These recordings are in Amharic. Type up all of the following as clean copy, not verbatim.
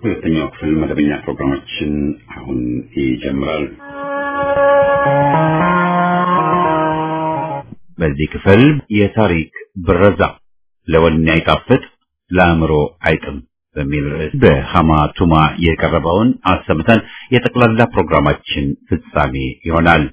ሁለተኛው ክፍል መደበኛ ፕሮግራማችን አሁን ይጀምራል። በዚህ ክፍል የታሪክ ብረዛ ለወኔ አይጣፍጥ ለአእምሮ አይጥም በሚል ርዕስ በሐማቱማ የቀረበውን አሰምተን የጠቅላላ ፕሮግራማችን ፍጻሜ ይሆናል።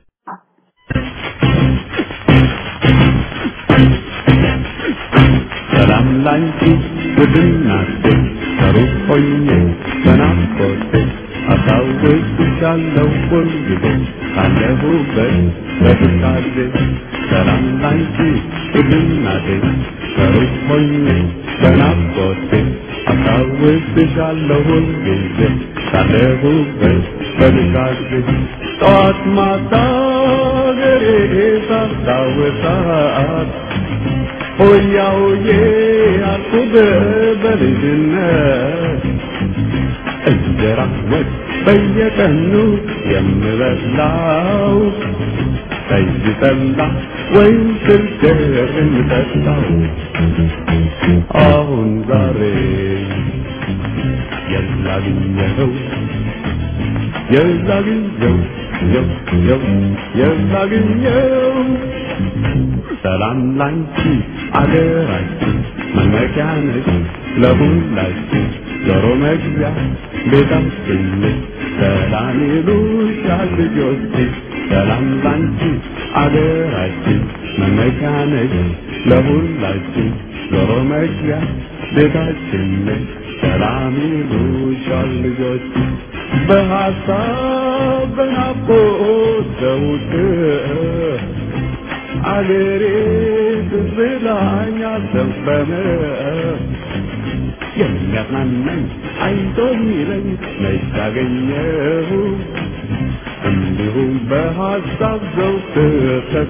ሰላም ላንቺ ውድናቴ ከሩቅ ሆኜ በናፍቆቴ አስታውስሻለሁ ሁልጊዜ ካለሁበት በትካዜ። ሰላም ላንቺ ውድናቴ ከሩቅ ሆኜ በናፍቆቴ አስታውስሻለሁ ሁልጊዜ ካለሁበት በትካዜ። ጠዋት ማታ አገሬ ሳስታውሳት ሆያ ሆዬ አልኩት በልጅነት እንጀራ ወጥ በየቀኑ የምበላው ጠጅ ጠላ ወይም ስልገር የምጠጣው አሁን ዛሬ የላግኘው ሰላም ላንቺ አገራችን መመኪያ ነሽ ለሁላችን ዞሮ መግቢያ ቤታችን ነሽ። ሰላም ይሉሻል ልጆች ሰላም ላንቺ አገራችን መመኪያ ነሽ ለሁላችን ዞሮ መግቢያ ቤታችን ነሽ። ሰላም ይሉሻል ልጆች በሐሳብ በናፍቆት ዘውትር አገሬ ትዝላኛል ዘንበመ የሚያጽናናኝ አይዞህ የሚለኝ መች አገኘሁ እንዲሁም በሐሳብ ዘውትር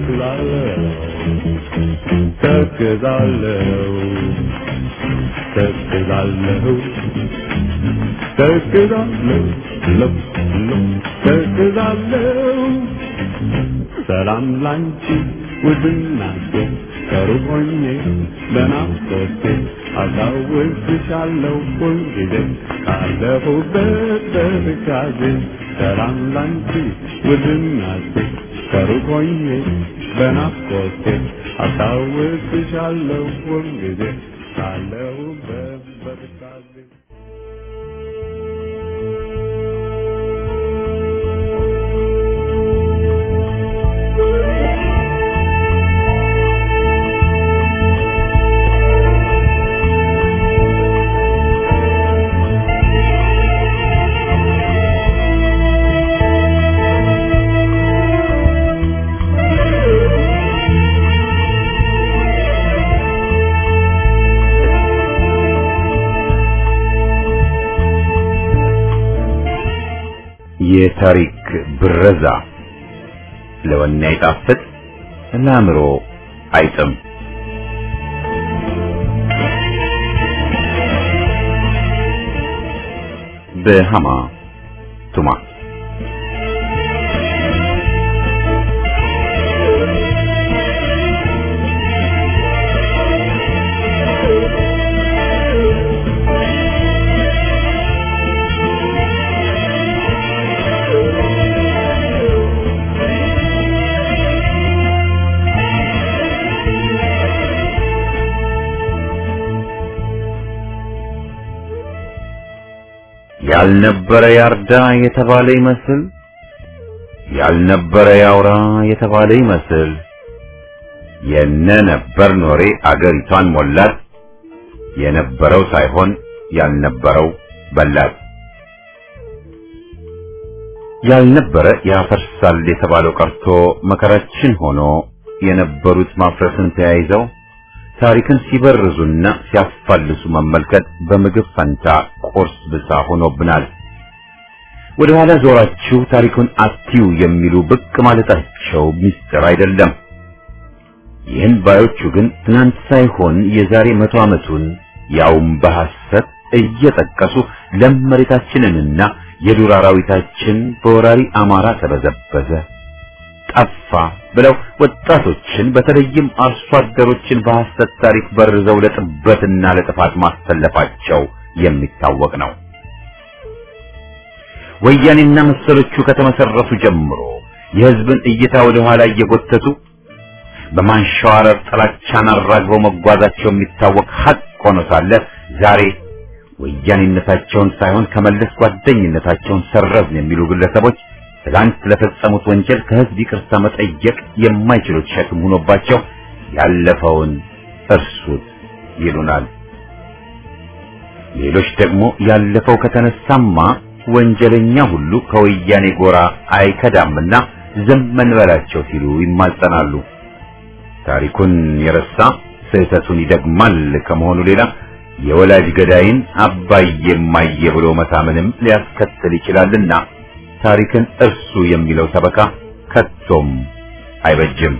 ተክዛለሁ። ሰላም ላንቺ ውድናቴ ከሩቅ ሆኜ በናፍቆቴ አስታውስሻለሁ ሁልጊዜ ካለሁበት በትካዜ። ሰላም ላንቺ ውድናቴ ከሩቅ ሆኜ በናፍቆቴ አስታውስሻለሁ ሁልጊዜ ካለሁበት በትካዜ። የታሪክ ብረዛ ለወኔ አይጣፍጥ ለአእምሮ አይጥም። በሐማቱማ ያልነበረ ያርዳ የተባለ ይመስል ያልነበረ ያውራ የተባለ ይመስል የነ ነበር ኖሬ አገሪቷን ሞላት የነበረው ሳይሆን ያልነበረው በላት። ያልነበረ ያፈርሳል የተባለው ቀርቶ መከራችን ሆኖ የነበሩት ማፍረስን ተያይዘው ታሪክን ሲበርዙና ሲያፋልሱ መመልከት በምግብ ፈንታ ቁርስ ብቻ ሆኖብናል። ወደ ኋላ ዞራችሁ ታሪኩን አትዩ የሚሉ ብቅ ማለታቸው ሚስጥር አይደለም። ይህን ባዮቹ ግን ትናንት ሳይሆን የዛሬ 100 ዓመቱን ያውም በሐሰት እየጠቀሱ ለም መሬታችንንና የዱር አራዊታችን በወራሪ አማራ ተበዘበዘ ጠፋ ብለው ወጣቶችን በተለይም አርሶ አደሮችን በሐሰት ታሪክ በርዘው ለጥበትና ለጥፋት ማስተለፋቸው የሚታወቅ ነው። ወያኔና መሰሎቹ ከተመሰረቱ ጀምሮ የህዝብን እይታ ወደ ኋላ እየጎተቱ በማንሸዋረር ጥላቻን አራግበው መጓዛቸው የሚታወቅ ሀቅ ሆኖ ሳለ ዛሬ ወያኔነታቸውን ሳይሆን ከመለስ ጓደኝነታቸውን ሰረዝን የሚሉ ግለሰቦች ትላንት ለፈጸሙት ወንጀል ከህዝብ ይቅርታ መጠየቅ የማይችሉት ሸክም ሆኖባቸው ያለፈውን እርሱት ይሉናል። ሌሎች ደግሞ ያለፈው ከተነሳማ ወንጀለኛ ሁሉ ከወያኔ ጎራ አይከዳምና ዝም እንበላቸው ሲሉ ይማጸናሉ። ታሪኩን የረሳ ስህተቱን ይደግማል ከመሆኑ ሌላ የወላጅ ገዳይን አባዬ እማዬ ብሎ መታመንም ሊያስከትል ይችላልና ታሪክን እርሱ የሚለው ሰበካ ከቶም አይበጅም።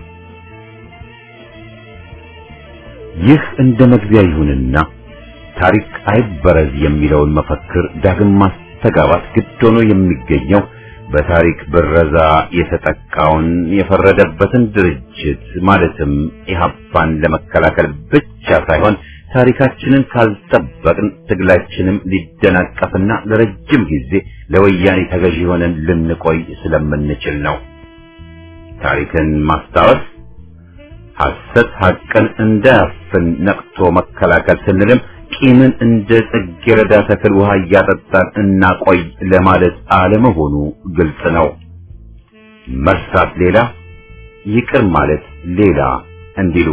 ይህ እንደ መግቢያ ይሁንና ታሪክ አይበረዝ የሚለውን መፈክር ዳግም ማስተጋባት ግድ ሆኖ የሚገኘው በታሪክ ብረዛ የተጠቃውን የፈረደበትን ድርጅት ማለትም ኢህአፓን ለመከላከል ብቻ ሳይሆን ታሪካችንን ካልጠበቅን ትግላችንም ሊደናቀፍና ለረጅም ጊዜ ለወያኔ ተገዢ ሆነን ልንቆይ ስለምንችል ነው። ታሪክን ማስታወስ ሐሰት ሐቅን እንዳያፍን ነቅቶ መከላከል ስንልም ቂምን እንደ ጽጌረዳ ተክል ውሃ እያጠጣን እናቆይ ለማለት አለመሆኑ ግልጽ ነው። መርሳት ሌላ፣ ይቅር ማለት ሌላ እንዲሉ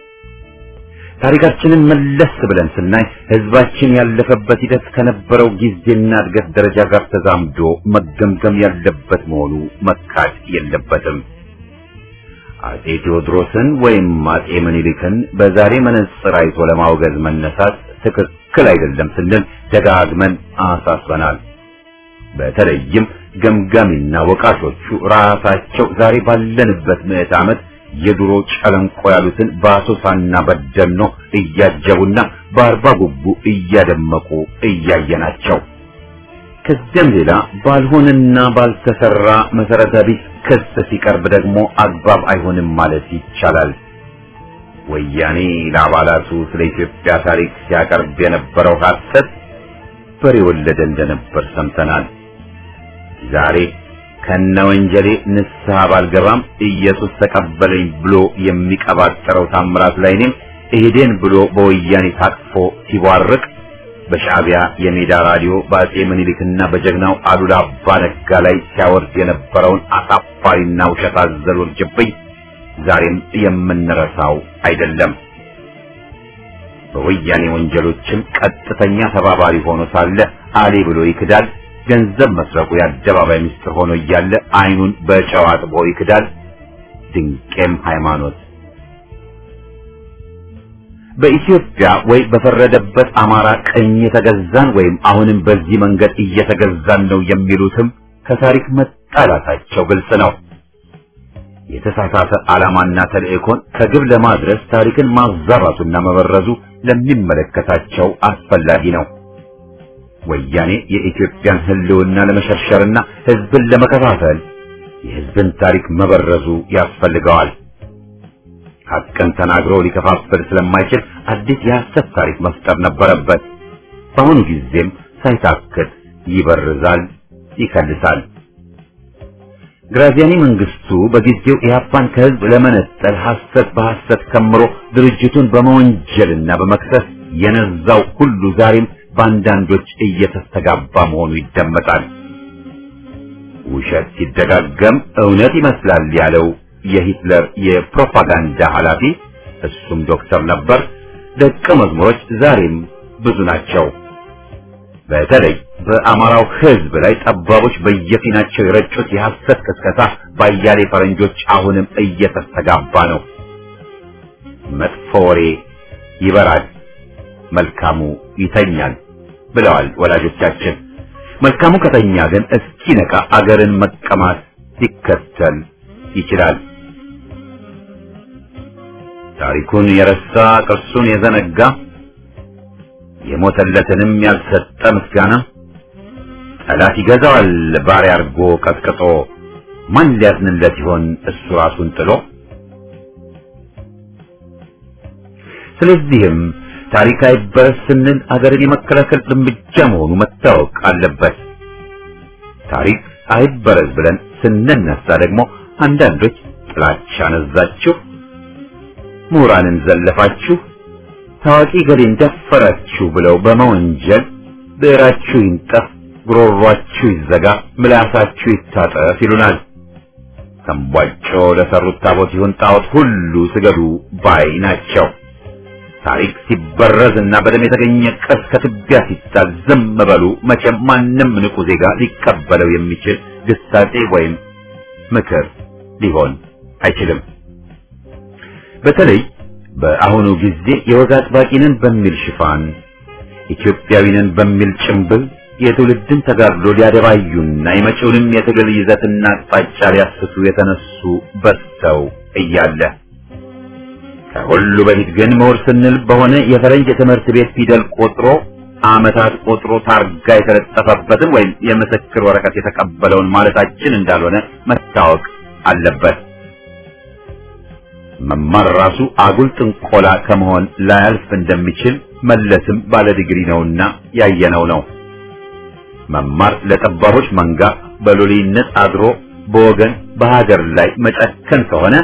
ታሪካችንን መለስ ብለን ስናይ ህዝባችን ያለፈበት ሂደት ከነበረው ጊዜና እድገት ደረጃ ጋር ተዛምዶ መገምገም ያለበት መሆኑ መካድ የለበትም። አጼ ቴዎድሮስን ወይም አጼ ምኒልክን በዛሬ መነጽር አይቶ ለማውገዝ መነሳት ትክክል አይደለም ስንል ደጋግመን አሳስበናል። በተለይም ገምጋሚና ወቃሾቹ ራሳቸው ዛሬ ባለንበት ምዕተ ዓመት የድሮ ጨለንቆ ያሉትን በአሶሳና በደኖ እያጀቡና በአርባ ጉቡ እያደመቁ እያየናቸው፣ ከዚያም ሌላ ባልሆነና ባልተሰራ መሰረተ ቢስ ክስ ሲቀርብ ደግሞ አግባብ አይሆንም ማለት ይቻላል። ወያኔ ለአባላቱ ስለ ኢትዮጵያ ታሪክ ሲያቀርብ የነበረው ሐሰት በሬ ወለደ እንደነበር ሰምተናል። ዛሬ ከነወንጀሌ ንስሐ ባልገባም ኢየሱስ ተቀበለኝ ብሎ የሚቀባጠረው ታምራት ላይኔም እሄደን ብሎ በወያኔ ታቅፎ ሲቧርቅ በሻዕቢያ የሜዳ ራዲዮ በአጼ ምኒልክና በጀግናው አሉላ አባ ነጋ ላይ ሲያወርድ የነበረውን አሳፋሪና ውሸት አዘል ውርጅብኝ ዛሬም የምንረሳው አይደለም። በወያኔ ወንጀሎችም ቀጥተኛ ተባባሪ ሆኖ ሳለ አሌ ብሎ ይክዳል። ገንዘብ መስረቁ የአደባባይ ምስጢር ሆኖ እያለ አይኑን በጨው አጥቦ ይክዳል። ድንቄም ሃይማኖት በኢትዮጵያ ወይ በፈረደበት አማራ ቀኝ የተገዛን ወይም አሁንም በዚህ መንገድ እየተገዛን ነው የሚሉትም ከታሪክ መጣላታቸው ግልጽ ነው። የተሳሳተ ዓላማና ተልእኮን ከግብ ለማድረስ ታሪክን ማዛባቱና መበረዙ ለሚመለከታቸው አስፈላጊ ነው። ወያኔ የኢትዮጵያን ሕልውና ለመሸርሸርና ሕዝብን ለመከፋፈል የሕዝብን ታሪክ መበረዙ ያስፈልገዋል። ሐቅን ተናግሮ ሊከፋፍል ስለማይችል አዲስ የሐሰት ታሪክ መፍጠር ነበረበት። በአሁኑ ጊዜም ሳይታክት ይበርዛል፣ ይከልሳል። ግራዚያኒ መንግስቱ በጊዜው ኢህአፓን ከህዝብ ለመነጠል ሐሰት በሐሰት ከምሮ ድርጅቱን በመወንጀልና በመክሰስ የነዛው ሁሉ ዛሬም በአንዳንዶች እየተስተጋባ መሆኑ ይደመጣል። ውሸት ሲደጋገም እውነት ይመስላል ያለው የሂትለር የፕሮፓጋንዳ ኃላፊ እሱም ዶክተር ነበር። ደቀ መዝሙሮች ዛሬም ብዙ ናቸው። በተለይ በአማራው ህዝብ ላይ ጠባቦች በየፊናቸው የረጩት የሐሰት ቅስቀሳ ባያሌ ፈረንጆች አሁንም እየተስተጋባ ነው። መጥፎ ወሬ ይበራል፣ መልካሙ ይተኛል ብለዋል ወላጆቻችን። መልካሙ ከተኛ ግን እስኪነቃ አገርን መቀማት ሊከተል ይችላል። ታሪኩን የረሳ ቅርሱን የዘነጋ የሞተለትንም ያልሰጠ ምስጋና ጠላት ይገዛዋል ባሪያ አርጎ ቀጥቅጦ፣ ማን ሊያዝንለት ይሆን እሱ ራሱን ጥሎ። ስለዚህም ታሪክ አይበረስ ስንል አገርን የመከላከል እርምጃ መሆኑ መታወቅ አለበት። ታሪክ አይበረዝ ብለን ስንነሳ ደግሞ አንዳንዶች ጥላቻ ነዛችሁ፣ ምሁራንን ዘለፋችሁ፣ ታዋቂ ገሌን ደፈራችሁ ብለው በመወንጀል ብዕራችሁ ይንጠፍ፣ ጉሮሯችሁ ይዘጋ፣ ምላሳችሁ ይታጠፍ ይሉናል። ተንቧጮ ለሰሩት ታቦት ይሁን ጣዖት ሁሉ ስገዱ ባይ ናቸው። ታሪክ ሲበረዝና በደም የተገኘ ቀስ ከትቢያ ሲጣል ዝም በሉ። መቼም ማንም ንቁ ዜጋ ሊቀበለው የሚችል ግሳጼ ወይም ምክር ሊሆን አይችልም። በተለይ በአሁኑ ጊዜ የወግ አጥባቂንን በሚል ሽፋን ኢትዮጵያዊንን በሚል ጭምብል የትውልድን ተጋድሎ ሊያደባዩና የመጪውንም የትግል ይዘትና አቅጣጫ ሊያስቱ የተነሱ በዝተው እያለ ከሁሉ በፊት ግን ምሁር ስንል በሆነ የፈረንጅ የትምህርት ቤት ፊደል ቆጥሮ ዓመታት ቆጥሮ ታርጋ የተለጠፈበትን ወይም የምስክር ወረቀት የተቀበለውን ማለታችን እንዳልሆነ መታወቅ አለበት። መማር ራሱ አጉል ጥንቆላ ከመሆን ላያልፍ እንደሚችል መለስም ባለ ዲግሪ ነውና ያየነው ነው። መማር ለጠባቦች መንጋ በሎሌነት አድሮ በወገን በሀገር ላይ መጨከን ከሆነ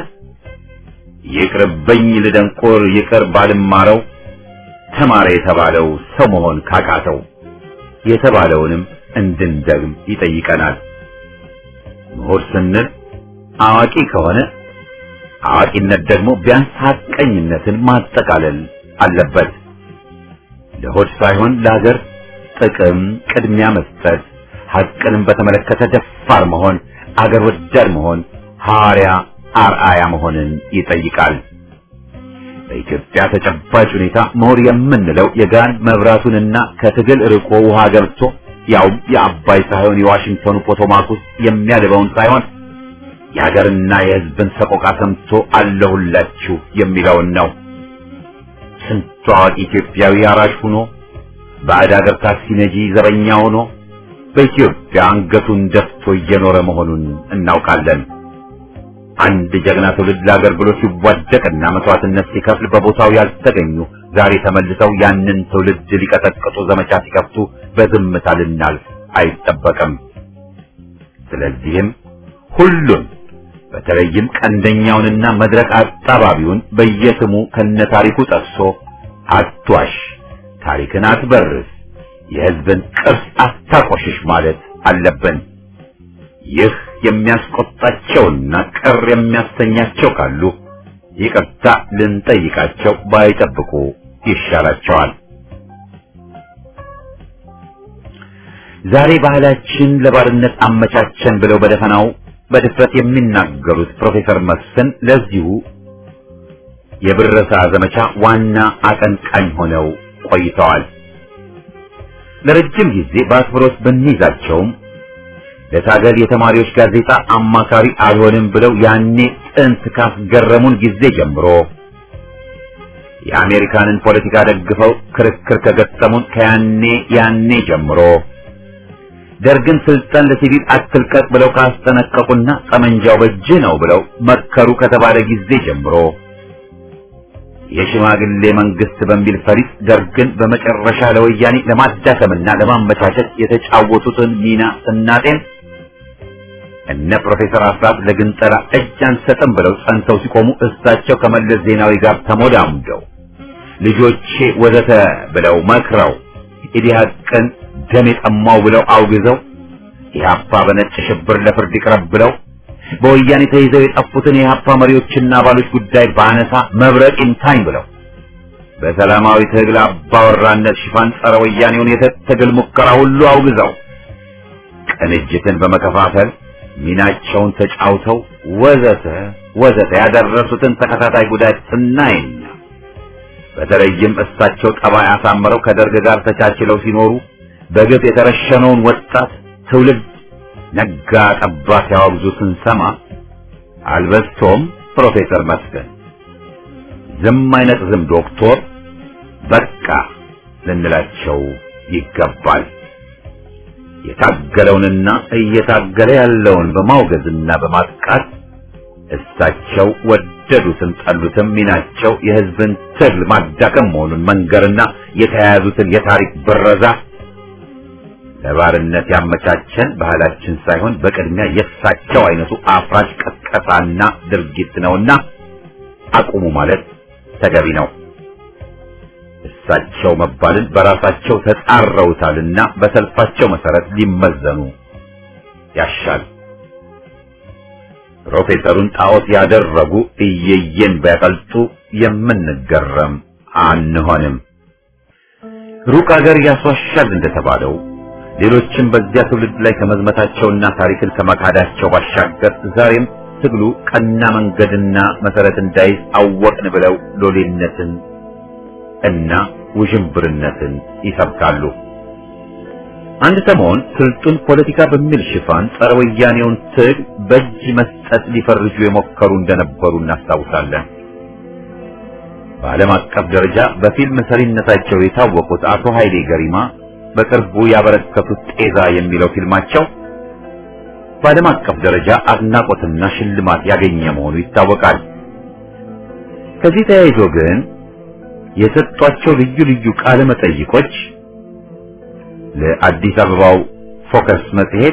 ይቅርብኝ ልደንቆር ይቅር ባልማረው ተማረ የተባለው ሰው መሆን ካቃተው የተባለውንም እንድንደግም ይጠይቀናል። ምሁር ስንል አዋቂ ከሆነ አዋቂነት ደግሞ ቢያንስ ሐቀኝነትን ማጠቃለል አለበት። ለሆድ ሳይሆን ለሀገር ጥቅም ቅድሚያ መስጠት፣ ሐቅንም በተመለከተ ደፋር መሆን፣ አገር ወዳድ መሆን፣ ሐዋርያ አርአያ መሆንን ይጠይቃል። በኢትዮጵያ ተጨባጭ ሁኔታ ምሁር የምንለው የጋን መብራቱንና ከትግል ርቆ ውሃ ገብቶ ያው የአባይ ሳይሆን የዋሽንግተኑ ፖቶማክ ውስጥ የሚያልበውን ሳይሆን የሀገርና የሕዝብን ሰቆቃ ሰምቶ አለሁላችሁ የሚለውን ነው። ስንቱ አዋቂ ኢትዮጵያዊ አራሽ ሆኖ ባዕድ ሀገር ታክሲ ነጂ ዘበኛ ሆኖ በኢትዮጵያ አንገቱን ደፍቶ እየኖረ መሆኑን እናውቃለን። አንድ ጀግና ትውልድ ለሀገር ብሎ ሲዋደቅና መስዋዕትነት ሲከፍል በቦታው ያልተገኙ ዛሬ ተመልሰው ያንን ትውልድ ሊቀጠቅጡ ዘመቻ ሲከፍቱ በዝምታ ልናልፍ አይጠበቅም። ስለዚህም ሁሉን በተለይም ቀንደኛውንና መድረክ አጣባቢውን በየስሙ ከነታሪኩ ጠቅሶ አትዋሽ፣ ታሪክን አትበርዝ፣ የሕዝብን ቅርስ አታቆሽሽ ማለት አለብን። ይህ የሚያስቆጣቸውና ቅር የሚያሰኛቸው ካሉ ይቅርታ ልንጠይቃቸው ባይጠብቁ ይሻላቸዋል። ዛሬ ባህላችን ለባርነት አመቻቸን ብለው በደፈናው በድፍረት የሚናገሩት ፕሮፌሰር መስፍን ለዚሁ የብረሳ ዘመቻ ዋና አቀንቃኝ ሆነው ቆይተዋል። ለረጅም ጊዜ በአክብሮት ብንይዛቸውም ለታገል የተማሪዎች ጋዜጣ አማካሪ አልሆንም ብለው ያኔ ጥንት ካስገረሙን ጊዜ ጀምሮ የአሜሪካንን ፖለቲካ ደግፈው ክርክር ከገጠሙን ያኔ ጀምሮ ደርግን ስልጣን ለሲቪል አትልቀቅ ብለው ካስጠነቀቁና ጠመንጃው በእጅ ነው ብለው መከሩ ከተባለ ጊዜ ጀምሮ የሽማግሌ መንግስት በሚል ፈሪጥ ደርግን በመጨረሻ ለወያኔ ለማዳከምና ለማመቻቸት የተጫወቱትን ሚና ስናጤን እነ ፕሮፌሰር አስራት ለግንጠላ እጅ አንሰጥም ብለው ጸንተው ሲቆሙ እሳቸው ከመለስ ዜናዊ ጋር ተሞዳሙደው ልጆቼ ወዘተ ብለው መክረው ኢዲሃቅን ደም የጠማው ብለው አውግዘው ኢህአፓ በነጭ ሽብር ለፍርድ ይቅረብ ብለው በወያኔ ተይዘው የጠፉትን የኢህአፓ መሪዎችና አባሎች ጉዳይ ባነሳ መብረቅ ይምታኝ ብለው በሰላማዊ ትግል አባወራነት ሽፋን ጸረ ወያኔውን የትግል ሙከራ ሁሉ አውግዘው ቅንጅትን በመከፋፈል ሚናቸውን ተጫውተው ወዘተ ያደረሱትን ተከታታይ ጉዳት ስናይና በተለይም እሳቸው ጠባይ አሳምረው ከደርግ ጋር ተቻችለው ሲኖሩ በግፍ የተረሸነውን ወጣት ትውልድ ነጋ ጠባ ሲያወግዙ ስንሰማ አልበስቶም ፕሮፌሰር መስፍን ዝም አይነት ዝም ዶክተር በቃ ልንላቸው ይገባል። የታገለውንና እየታገለ ያለውን በማውገዝና በማጥቃት እሳቸው ወደዱትም ጠሉትም ሚናቸው የሕዝብን ትግል ማዳከም መሆኑን መንገርና የተያያዙትን የታሪክ ብረዛ ለባርነት ያመቻቸን ባህላችን ሳይሆን በቅድሚያ የሳቸው አይነቱ አፍራሽ ቀስቀሳና ድርጊት ነውና አቁሙ ማለት ተገቢ ነው። እሳቸው መባልን በራሳቸው ተጻረውታልና በሰልፋቸው መሰረት ሊመዘኑ ያሻል። ፕሮፌሰሩን ጣዖት ያደረጉ እየየን ቢያቀልጡ የምንገረም አንሆንም። ሩቅ አገር ያስዋሻል እንደተባለው ሌሎችም በዚያ ትውልድ ላይ ከመዝመታቸውና ታሪክን ከመካዳቸው ባሻገር ዛሬም ትግሉ ቀና መንገድና መሰረት እንዳይዝ አወቅን ብለው ሎሌነትን እና ውዥንብርነትን ይሰብካሉ። አንድ ሰሞን ስልጡን ፖለቲካ በሚል ሽፋን ጸረ ወያኔውን ትግል በእጅ መስጠት ሊፈርጁ የሞከሩ እንደነበሩ እናስታውሳለን። በዓለም አቀፍ ደረጃ በፊልም ሰሪነታቸው የታወቁት አቶ ኃይሌ ገሪማ በቅርቡ ያበረከቱት ጤዛ የሚለው ፊልማቸው በዓለም አቀፍ ደረጃ አድናቆትና ሽልማት ያገኘ መሆኑ ይታወቃል። ከዚህ ተያይዞ ግን የሰጧቸው ልዩ ልዩ ቃለ መጠይቆች ለአዲስ አበባው ፎከስ መጽሔት፣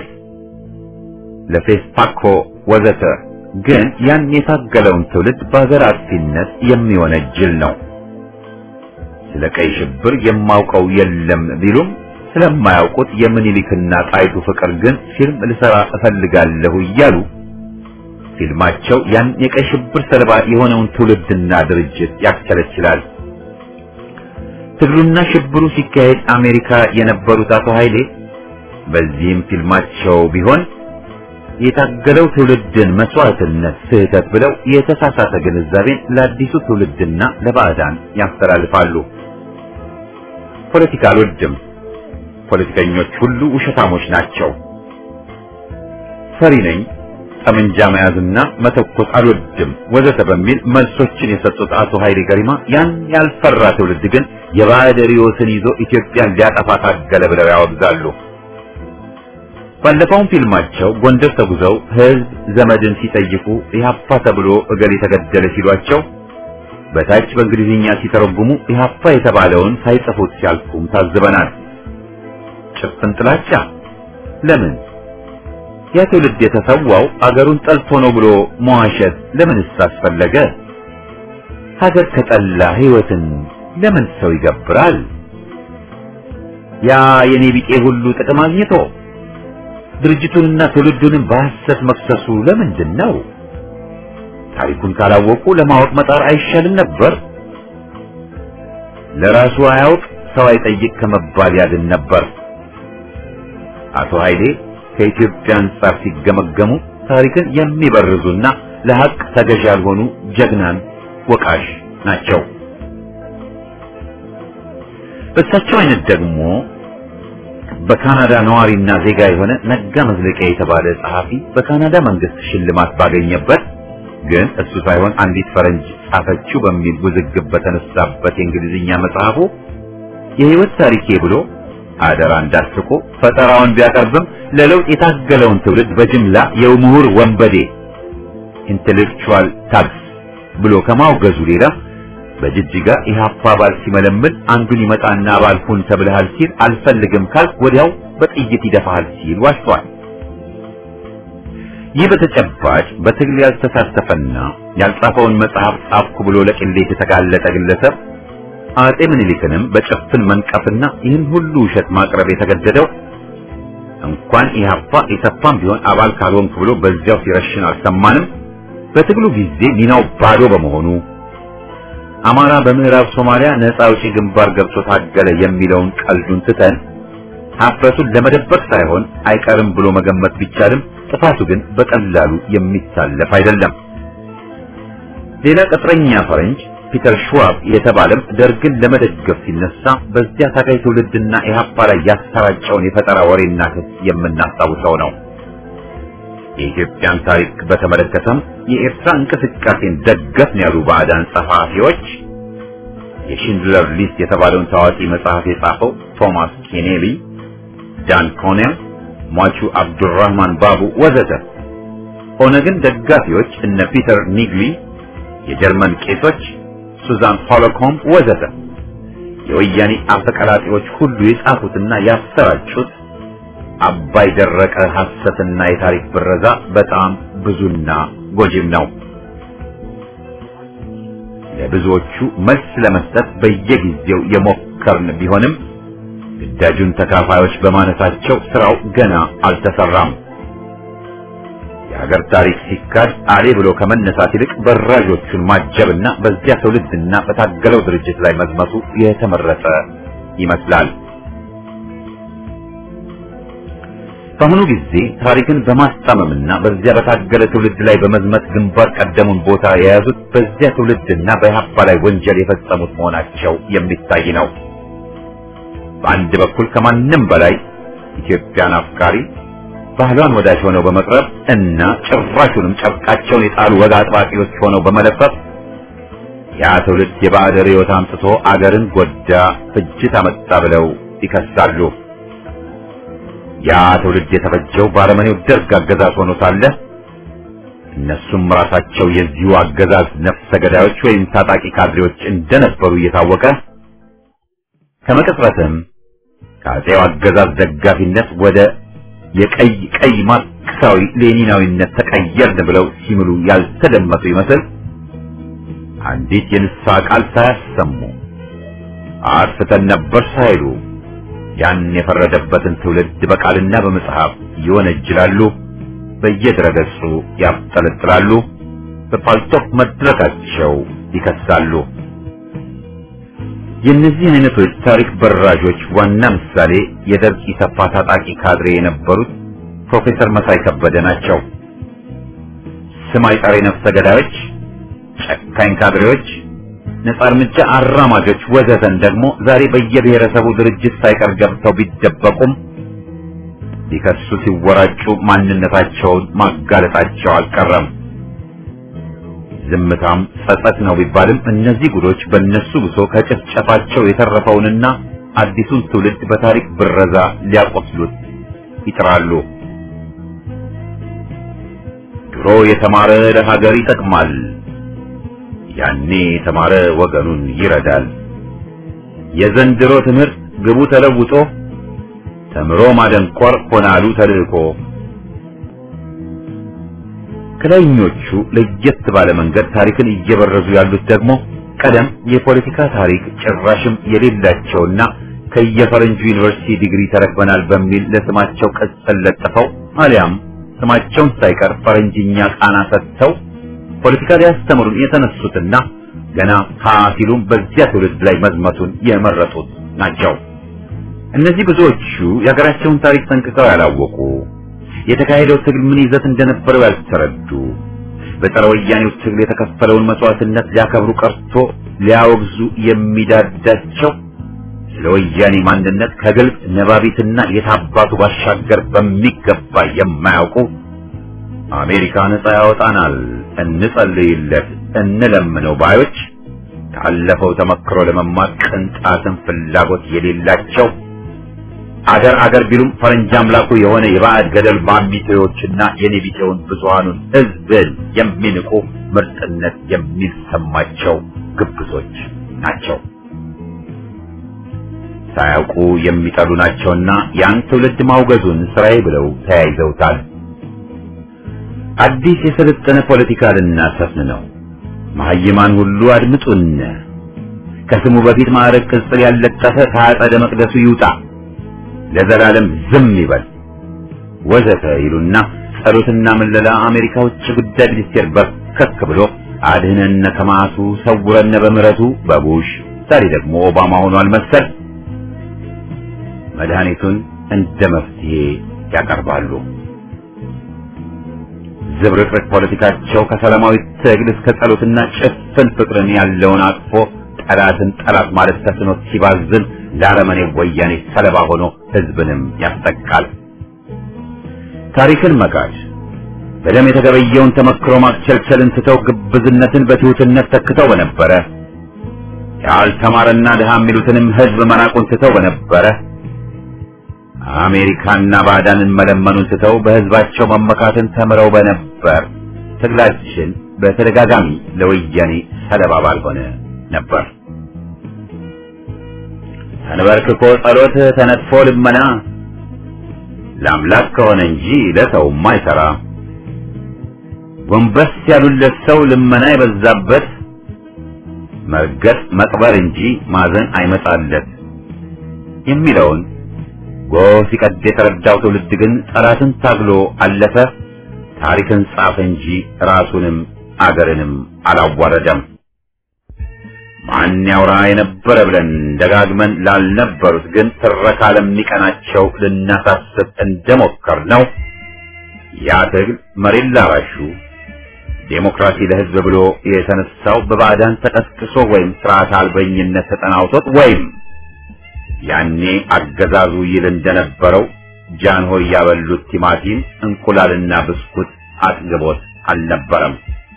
ለፌስፓኮ ወዘተ ግን ያን የታገለውን ትውልድ በሀገር አጥፊነት የሚወነጅል ነው። ስለ ቀይ ሽብር የማውቀው የለም ቢሉም ስለማያውቁት የምኒልክና ጣይቱ ፍቅር ግን ፊልም ልሰራ እፈልጋለሁ እያሉ ፊልማቸው ያን የቀይ ሽብር ሰለባ የሆነውን ትውልድና ድርጅት ያስከለችላል። ትግሉና ሽብሩ ሲካሄድ አሜሪካ የነበሩት አቶ ኃይሌ በዚህም ፊልማቸው ቢሆን የታገለው ትውልድን መስዋዕትነት ስህተት ብለው የተሳሳተ ግንዛቤን ለአዲሱ ትውልድና ለባዕዳን ያስተላልፋሉ። ፖለቲካ አልወድም፣ ፖለቲከኞች ሁሉ ውሸታሞች ናቸው፣ ፈሪ ነኝ፣ ጠመንጃ መያዝና መተኮስ አልወድም ወዘተ በሚል መልሶችን የሰጡት አቶ ኃይሌ ገሪማ ያን ያልፈራ ትውልድ ግን የባዕድ ርዕዮትን ይዞ ኢትዮጵያን ሊያጠፋ ታገለ ብለው ያወግዛሉ። ባለፈውም ፊልማቸው ጎንደር ተጉዘው ሕዝብ ዘመድን ሲጠይቁ ኢህአፓ ተብሎ እገሌ ተገደለ ሲሏቸው በታች በእንግሊዝኛ ሲተረጉሙ ኢህአፓ የተባለውን ሳይጽፉት ሲያልፉም ታዝበናል። ጭፍን ጥላቻ ለምን? ያ ትውልድ የተሰዋው አገሩን ጠልቶ ነው ብሎ መዋሸት ለምንስ አስፈለገ? ሀገር ከጠላ ሕይወትን ለምን ሰው ይገብራል? ያ የኔ ቢጤ ሁሉ ጥቅም አግኝቶ ድርጅቱንና ትውልዱንም በሐሰት መክሰሱ ለምንድን ነው? ታሪኩን ካላወቁ ለማወቅ መጣር አይሻልም ነበር? ለራሱ አያውቅ ሰው አይጠይቅ ከመባል ያድን ነበር። አቶ ኃይሌ ከኢትዮጵያ አንጻር ሲገመገሙ ታሪክን የሚበርዙና ለሐቅ ተገዥ ያልሆኑ ጀግናን ወቃሽ ናቸው። በእሳቸው አይነት ደግሞ በካናዳ ነዋሪና ዜጋ የሆነ ነጋ መዝለቂያ የተባለ ጸሐፊ በካናዳ መንግስት ሽልማት ባገኘበት ግን እሱ ሳይሆን አንዲት ፈረንጅ ጻፈችው በሚል ውዝግብ በተነሳበት የእንግሊዝኛ መጽሐፉ የህይወት ታሪኬ ብሎ አደራ እንዳስቆ ፈጠራውን ቢያቀርብም ለለውጥ የታገለውን ትውልድ በጅምላ የምሁር ወንበዴ ኢንተሌክቹዋል ታግስ ብሎ ከማውገዙ ሌላ በጅጅጋ ኢህአፓ አባል ሲመለምል አንዱን ይመጣና አባል ሁን ተብለሃል ሲል አልፈልግም ካል ወዲያው በጥይት ይደፋሃል ሲል ዋሽቷል። ይህ በተጨባጭ በትግል ያልተሳተፈና ያልጻፈውን መጽሐፍ ጻፍኩ ብሎ ለቅሌት የተጋለጠ ግለሰብ አጤ ምኒልክንም በጭፍን መንቀፍና ይህን ሁሉ ውሸት ማቅረብ የተገደደው እንኳን ኢህአፓ ኢሰፓም ቢሆን አባል ካልሆንክ ብሎ በዚያው ሲረሽን አልሰማንም። በትግሉ ጊዜ ሚናው ባዶ በመሆኑ አማራ በምዕራብ ሶማሊያ ነፃ አውጪ ግንባር ገብቶ ታገለ የሚለውን ቀልዱን ትተን ሀፍረቱን ለመደበቅ ሳይሆን አይቀርም ብሎ መገመት ቢቻልም ጥፋቱ ግን በቀላሉ የሚታለፍ አይደለም። ሌላ ቅጥረኛ ፈረንጅ ፒተር ሽዋብ የተባለም ደርግን ለመደገፍ ሲነሳ በዚያ ታጋይ ትውልድና ኢህአፓ ላይ ያሰራጨውን የፈጠራ ወሬና ክስ የምናስታውሰው ነው። የኢትዮጵያን ታሪክ በተመለከተም የኤርትራ እንቅስቃሴን ደገፍን ያሉ ባዕዳን ጸሐፊዎች የሺንድለር ሊስት የተባለውን ታዋቂ መጽሐፍ የጻፈው ቶማስ ኬኔሊ፣ ዳን ኮኔል፣ ሟቹ አብዱራህማን ባቡ ወዘተ፣ ኦነግን ደጋፊዎች እነ ፒተር ኒግሊ፣ የጀርመን ቄሶች ሱዛን ሆሎኮም ወዘተ የወያኔ አፈቀላጤዎች ሁሉ የጻፉትና ያሰራጩት አባይ ደረቀ ሐሰትና የታሪክ ብረዛ በጣም ብዙና ጎጂም ነው። ለብዙዎቹ መልስ ለመስጠት በየጊዜው የሞከርን ቢሆንም ግዳጁን ተካፋዮች በማነሳቸው ስራው ገና አልተሰራም። የሀገር ታሪክ ሲካድ አሌ ብሎ ከመነሳት ይልቅ በራዦቹን ማጀብና በዚያ ትውልድና በታገለው ድርጅት ላይ መዝመቱ የተመረጠ ይመስላል። በአሁኑ ጊዜ ታሪክን በማስጣመምና በዚያ በታገለ ትውልድ ላይ በመዝመት ግንባር ቀደሙን ቦታ የያዙት በዚያ ትውልድና በኢህአፓ ላይ ወንጀል የፈጸሙት መሆናቸው የሚታይ ነው። በአንድ በኩል ከማንም በላይ ኢትዮጵያን አፍቃሪ ባህሏን ወዳጅ ሆነው በመቅረብ እና ጭራሹንም ጨርቃቸውን የጣሉ ወግ አጥባቂዎች ሆነው በመለፈፍ ያ ትውልድ የባዕድ ርዕዮት አምጥቶ አገርን ጎዳ፣ ፍጅት አመጣ ብለው ይከሳሉ። ያ ትውልድ የተፈጀው ባረመኔው ደርግ አገዛዝ ሆኖ ሳለ እነሱም ራሳቸው የዚሁ አገዛዝ ነፍሰ ገዳዮች ወይም ታጣቂ ካድሬዎች እንደነበሩ እየታወቀ ከመቅጽበትም ከአፄው አገዛዝ ደጋፊነት ወደ የቀይ ማርክሳዊ ሌኒናዊነት ተቀየርን ብለው ሲምሉ ያልተደመጡ ይመስል አንዲት የንስሐ ቃል ሳያሰሙ አጥፍተን ነበር ሳይሉ ያን የፈረደበትን ትውልድ በቃልና በመጽሐፍ ይወነጅላሉ፣ በየድረገጹ ያብጠለጥላሉ፣ በፓልቶክ መድረካቸው ይከሳሉ። የእነዚህ አይነቶች ታሪክ በራዦች ዋና ምሳሌ የደርግ ኢሰፓ ታጣቂ ካድሬ የነበሩት ፕሮፌሰር መሳይ ከበደ ናቸው። ስም አይጠሪ ነፍሰ ገዳዮች፣ ጨካኝ ካድሬዎች፣ ነጻ እርምጃ አራማጆች ወዘተን ደግሞ ዛሬ በየብሔረሰቡ ድርጅት ሳይቀር ገብተው ቢደበቁም ሊከሱ ሲወራጩ ማንነታቸውን ማጋለጣቸው አልቀረም። ዝምታም ጸጸት ነው ቢባልም እነዚህ ጉዶች በእነሱ ብሶ ከጭፍጨፋቸው የተረፈውንና አዲሱን ትውልድ በታሪክ ብረዛ ሊያቆስሉት ይጥራሉ። ድሮ የተማረ ለሀገር ይጠቅማል፣ ያኔ የተማረ ወገኑን ይረዳል። የዘንድሮ ትምህርት ግቡ ተለውጦ ተምሮ ማደንቆር ሆናሉ ተልእኮ። ከላይኞቹ ለየት ባለ መንገድ ታሪክን እየበረዙ ያሉት ደግሞ ቀደም የፖለቲካ ታሪክ ጭራሽም የሌላቸውና ከየፈረንጁ ዩኒቨርሲቲ ዲግሪ ተረክበናል በሚል ለስማቸው ቅጽል ለጥፈው አሊያም ስማቸውን ሳይቀር ፈረንጅኛ ቃና ሰጥተው ፖለቲካ ሊያስተምሩን የተነሱትና ገና ሲሉም በዚያ ትውልድ ላይ መዝመቱን የመረጡት ናቸው። እነዚህ ብዙዎቹ የሀገራቸውን ታሪክ ጠንቅቀው ያላወቁ፣ የተካሄደው ትግል ምን ይዘት እንደነበረው ያልተረዱ፣ በጸረ ወያኔው ትግል የተከፈለውን መስዋዕትነት ሊያከብሩ ቀርቶ ሊያወግዙ የሚዳዳቸው፣ ስለ ወያኔ ማንነት ከግልጽ ነባቢትና የታባቱ ባሻገር በሚገባ የማያውቁ፣ አሜሪካ ነጻ ያወጣናል እንጸልይለት እንለምነው ባዮች፣ ካለፈው ተመክሮ ለመማር ቅንጣትን ፍላጎት የሌላቸው፣ አገር ቢሉም ፈረንጅ አምላኩ የሆነ የባዕድ ገደል ማሚቴዎችና የኔቢቴውን ብዙሃኑን ሕዝብን የሚንቁ ምርጥነት የሚሰማቸው ግብዞች ናቸው። ሳያውቁ የሚጠሉ ናቸውና ያን ትውልድ ማውገዙን ስራዬ ብለው ተያይዘውታል። አዲስ የሰለጠነ ፖለቲካ ልናሰፍን ነው። መሀይማን ሁሉ አድምጡን። ከስሙ በፊት ማዕረግ ቅጽል ያለጠፈ ከአጸደ መቅደሱ ይውጣ፣ ለዘላለም ዝም ይበል ወዘተ ይሉና ጸሎትና ምለላ አሜሪካ ውጭ ጉዳይ ሚኒስቴር በርከክ ብሎ አድህነነ ከማሱ ሰውረነ በምህረቱ በቡሽ ዛሬ ደግሞ ኦባማ ሆኗል መሰል መድኃኒቱን እንደ መፍትሄ ያቀርባሉ። ዝብርቅርቅ ፖለቲካቸው ከሰላማዊ ትግል እስከ ጸሎትና ጭፍን ፍቅርን ያለውን አቅፎ ጠላትን ጠላት ማለት ተስኖት ሲባዝን ለአረመኔ ወያኔ ሰለባ ሆኖ ህዝብንም ያስጠቃል። ታሪክን መካድ፣ በደም የተገበየውን ተመክሮ ማክቸልቸልን ትተው ግብዝነትን በትሁትነት ተክተው በነበረ፣ ያልተማረና ድሃ የሚሉትንም ህዝብ መናቁን ትተው በነበረ፣ አሜሪካና ባዕዳንን መለመኑን ትተው በህዝባቸው መመካትን ተምረው በነበር ትግላችን በተደጋጋሚ ለወያኔ ሰለባ ባልሆነ ነበር። ተንበርክኮ ጸሎት፣ ተነጥፎ ልመና፣ ለአምላክ ከሆነ እንጂ ለሰውም አይሰራ። ጎንበስ ያሉለት ሰው ልመና የበዛበት መርገጥ መቅበር እንጂ ማዘን አይመጣለት የሚለውን ጎህ ሲቀድ የተረዳው ትውልድ ግን ጠላትን ታግሎ አለፈ። ታሪክን ጻፈ እንጂ ራሱንም አገርንም አላዋረደም። ማን ያውራ የነበረ ብለን ደጋግመን ላልነበሩት ግን ትረካ ለሚቀናቸው ልናሳስብ እንደሞከር ነው። ያ ትግል መሬት ላራሹ ዴሞክራሲ ለሕዝብ ብሎ የተነሳው በባዕዳን ተቀስቅሶ ወይም ስርዓት አልበኝነት ተጠናውቶት ወይም ያኔ አገዛዙ ይል እንደነበረው ጃንሆይ ያበሉት ቲማቲም እንቁላልና ብስኩት አጥግቦት አልነበረም።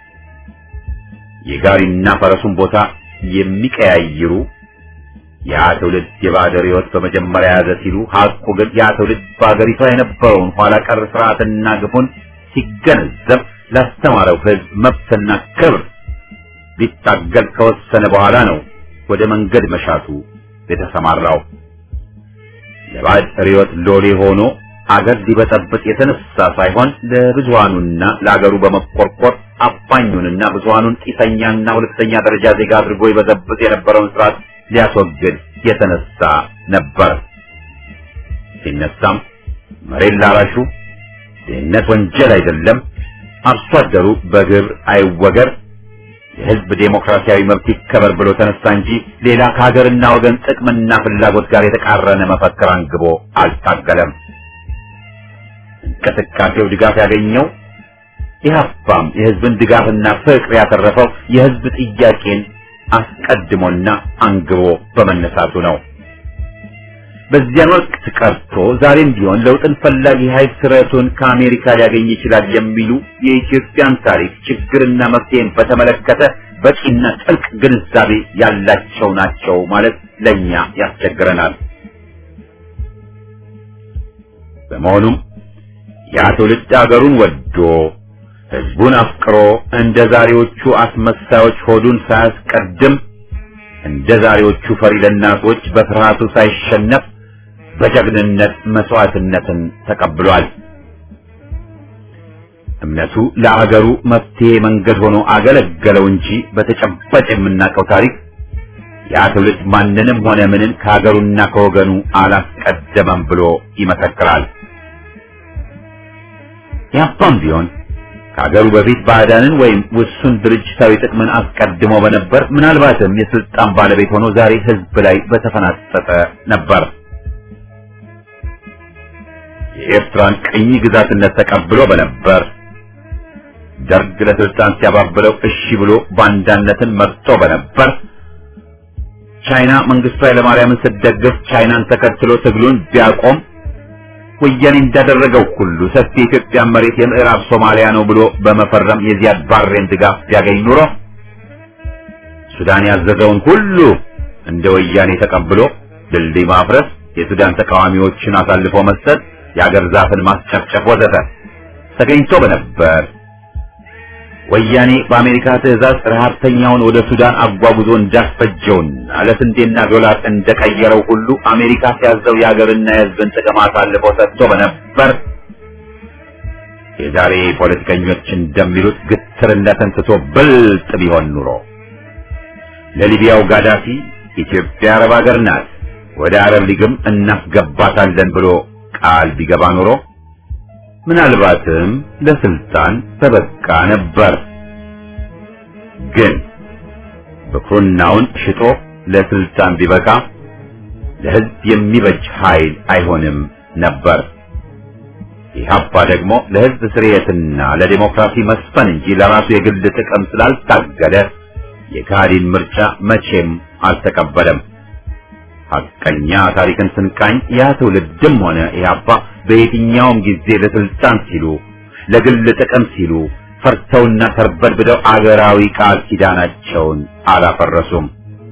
የጋሪና ፈረሱን ቦታ የሚቀያይሩ ያ ትውልድ የባዕድ ሕይወት በመጀመሪያ ያዘ ሲሉ ሐቁ ግን ያ ትውልድ በአገሪቷ የነበረውን ኋላ ቀር ስርዓትና ግፉን ሲገነዘብ ላስተማረው ሕዝብ መብትና ክብር ሊታገል ከወሰነ በኋላ ነው ወደ መንገድ መሻቱ የተሰማራው። ለባዕድ ሕይወት ሎሌ ሆኖ አገር ሊበጠብጥ የተነሳ ሳይሆን ለብዙሃኑና ለአገሩ በመቆርቆር አፋኙንና ብዙሃኑን ጢሰኛና ሁለተኛ ደረጃ ዜጋ አድርጎ ይበዘብጥ የነበረውን ስርዓት ሊያስወግድ የተነሳ ነበር። ሲነሳም መሬት ላራሹ ድህነት ወንጀል አይደለም፣ አርሶ አደሩ በግብር አይወገር፣ የሕዝብ ዴሞክራሲያዊ መብት ይከበር ብሎ ተነሳ እንጂ ሌላ ከሀገርና ወገን ጥቅምና ፍላጎት ጋር የተቃረነ መፈክር አንግቦ አልታገለም። እንቅስቃሴው ድጋፍ ያገኘው ኢህአፓም የሕዝብን ድጋፍና ፍቅር ያተረፈው የሕዝብ ጥያቄን አስቀድሞና አንግቦ በመነሳቱ ነው። በዚያን ወቅት ቀርቶ ዛሬም ቢሆን ለውጥን ፈላጊ ኃይል ስረቱን ከአሜሪካ ሊያገኝ ይችላል የሚሉ የኢትዮጵያን ታሪክ ችግርና መፍትሄን በተመለከተ በቂና ጥልቅ ግንዛቤ ያላቸው ናቸው ማለት ለኛ ያስቸግረናል። በመሆኑም ያ ትውልድ አገሩን ወዶ ሕዝቡን አፍቅሮ እንደ ዛሬዎቹ አስመሳዮች ሆዱን ሳያስቀድም እንደ ዛሬዎቹ ፈሪ ለናቶች በፍርሃቱ ሳይሸነፍ በጀግንነት መስዋዕትነትን ተቀብሏል። እምነቱ ለአገሩ መፍትሄ መንገድ ሆኖ አገለገለው እንጂ በተጨባጭ የምናውቀው ታሪክ ያ ትውልድ ማንንም ሆነ ምንን ከአገሩና ከወገኑ አላስቀደመም ብሎ ይመሰክራል። ያፓም ቢሆን ከአገሩ በፊት ባዕዳንን ወይም ውሱን ድርጅታዊ ጥቅምን አስቀድሞ በነበር ምናልባትም የስልጣን ባለቤት ሆኖ ዛሬ ሕዝብ ላይ በተፈናጠጠ ነበር። የኤርትራን ቅኝ ግዛትነት ተቀብሎ በነበር፣ ደርግ ለስልጣን ሲያባብለው እሺ ብሎ ባንዳነትን መርጦ በነበር፣ ቻይና መንግስቱ ኃይለማርያምን ስትደግፍ ቻይናን ተከትሎ ትግሉን ቢያቆም፣ ወያኔ እንዳደረገው ሁሉ ሰፊ የኢትዮጵያ መሬት የምዕራብ ሶማሊያ ነው ብሎ በመፈረም የዚያድ ባሬን ድጋፍ ቢያገኝ ኑሮ ሱዳን ያዘዘውን ሁሉ እንደ ወያኔ ተቀብሎ ድልድይ ማፍረስ፣ የሱዳን ተቃዋሚዎችን አሳልፎ መስጠት፣ የአገር ዛፍን ማስጨፍጨፍ ወዘተ ተገኝቶ በነበር፣ ወያኔ በአሜሪካ ትዕዛዝ ረሃብተኛውን ወደ ሱዳን አጓጉዞ እንዳስፈጀውና ለስንዴና ዶላር እንደቀየረው ሁሉ አሜሪካ ሲያዘው የሀገርና የሕዝብን ጥቅም አሳልፎ ሰጥቶ በነበር፣ የዛሬ ፖለቲከኞች እንደሚሉት ግትርነትን ትቶ ብልጥ ቢሆን ኑሮ ለሊቢያው ጋዳፊ ኢትዮጵያ አረብ ሀገር ናት፣ ወደ አረብ ሊግም እናስገባታለን ብሎ ቃል ቢገባ ኑሮ ምናልባትም ለስልጣን ተበቃ ነበር። ግን ብኩርናውን ሽጦ ለስልጣን ቢበቃ ለሕዝብ የሚበጅ ኃይል አይሆንም ነበር። ኢህአፓ ደግሞ ለሕዝብ ስርየትና ለዲሞክራሲ መስፈን እንጂ ለራሱ የግል ጥቅም ስላልታገለ የካዲን ምርጫ መቼም አልተቀበለም። ሐቀኛ ታሪክን ስንቃኝ ያ ትውልድም ሆነ ኢህአፓ በየትኛውም ጊዜ ለስልጣን ሲሉ ለግል ጥቅም ሲሉ ፈርተውና ተርበድብደው አገራዊ ቃል ኪዳናቸውን አላፈረሱም።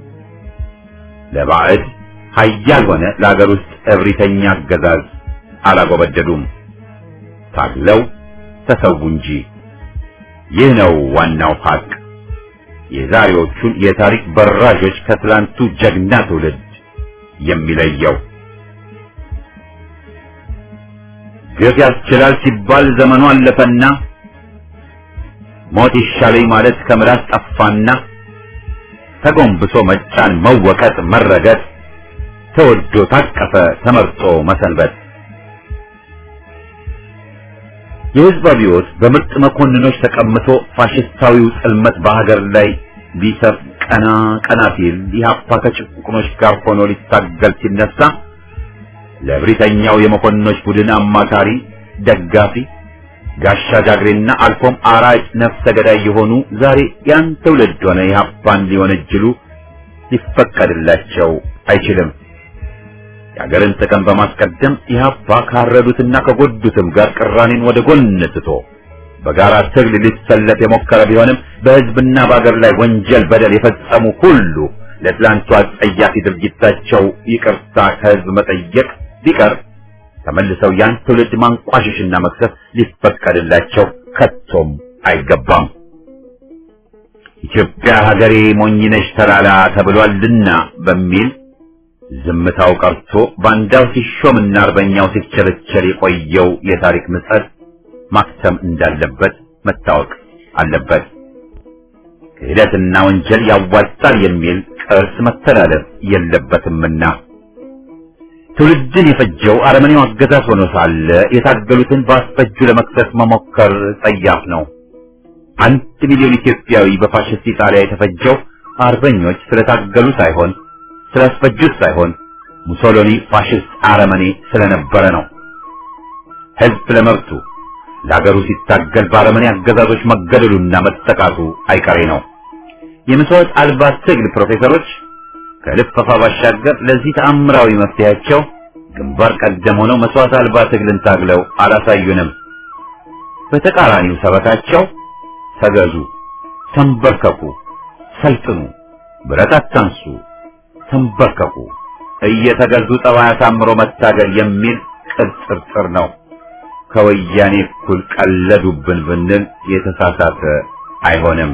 ለባዕድ ኃያል ሆነ ለአገር ውስጥ እብሪተኛ አገዛዝ አላጎበደዱም። ታግለው ተሰዉ እንጂ። ይህ ነው ዋናው ሐቅ የዛሬዎቹን የታሪክ በራዦች ከትላንቱ ጀግና ትውልድ የሚለየው። ግፍ ያስችላል ሲባል ዘመኑ አለፈና ሞት ይሻለኝ ማለት ከምላስ ጠፋና ተጎንብሶ መጫን መወቀጥ መረገጥ ተወዶ ታቀፈ ተመርጦ መሰንበት። የህዝብ አብዮት በምርጥ መኮንኖች ተቀምጦ ፋሽስታዊው ጽልመት በሀገር ላይ ሊሰፍ ቀና ቀና ሲል ኢህአፓ ከጭቁኖች ጋር ሆኖ ሊታገል ሲነሳ ለብሪተኛው የመኮንኖች ቡድን አማካሪ ደጋፊ ጋሻ ጃግሬና አልፎም አራጅ ነፍሰ ገዳይ የሆኑ ዛሬ ያን ትውልድ ሆነ ኢህአፓን ሊወነጅሉ ሊፈቀድላቸው አይችልም። የሀገርን ጥቅም በማስቀደም ኢህአፓ ካረዱትና ከጎዱትም ጋር ቅራኔን ወደ ጎን ትቶ በጋራ ትግል ሊሰለፍ የሞከረ ቢሆንም በህዝብና በአገር ላይ ወንጀል በደል የፈጸሙ ሁሉ ለትላንቱ አጸያፊ ድርጊታቸው ይቅርታ ከህዝብ መጠየቅ ቢቀር ተመልሰው ያን ትውልድ ማንቋሸሽና መክሰስ ሊፈቀድላቸው ከቶም አይገባም። ኢትዮጵያ ሀገሬ ሞኝነሽ ተላላ ተብሏልና በሚል ዝምታው ቀርቶ ባንዳው ሲሾምና አርበኛው ሲቸለቸል የቆየው የታሪክ ምጸት ማክተም እንዳለበት መታወቅ አለበት። ክህደትና ወንጀል ያዋጣል የሚል ቅርስ መተላለፍ የለበትምና ትውልድን የፈጀው አረመኔው አገዛዝ ሆኖ ሳለ የታገሉትን በአስፈጁ ለመክሰስ መሞከር ጸያፍ ነው። 1 ሚሊዮን ኢትዮጵያዊ በፋሽስት ኢጣሊያ የተፈጀው አርበኞች ስለታገሉ ሳይሆን ስላስፈጁት ሳይሆን ሙሶሎኒ ፋሽስት አረመኔ ስለነበረ ነው። ህዝብ ለመብቱ ለሀገሩ ሲታገል በአረመኔ አገዛዞች መገደሉና መጠቃቱ አይቀሬ ነው። የመስዋዕት አልባ ትግል ፕሮፌሰሮች ከልፈፋ ባሻገር ለዚህ ተአምራዊ መፍትሄያቸው ግንባር ቀደም ሆነው መስዋዕት አልባ ትግልን ታግለው አላሳዩንም። በተቃራኒው ሰበካቸው ተገዙ፣ ተንበርከኩ፣ ሰልጥኑ፣ ብረት አታንሱ፣ ተንበርከኩ፣ እየተገዙ ጠባይ አሳምሮ መታገል የሚል ቅጽርጽር ነው። ከወያኔ እኩል ቀለዱብን ብንል የተሳሳተ አይሆንም።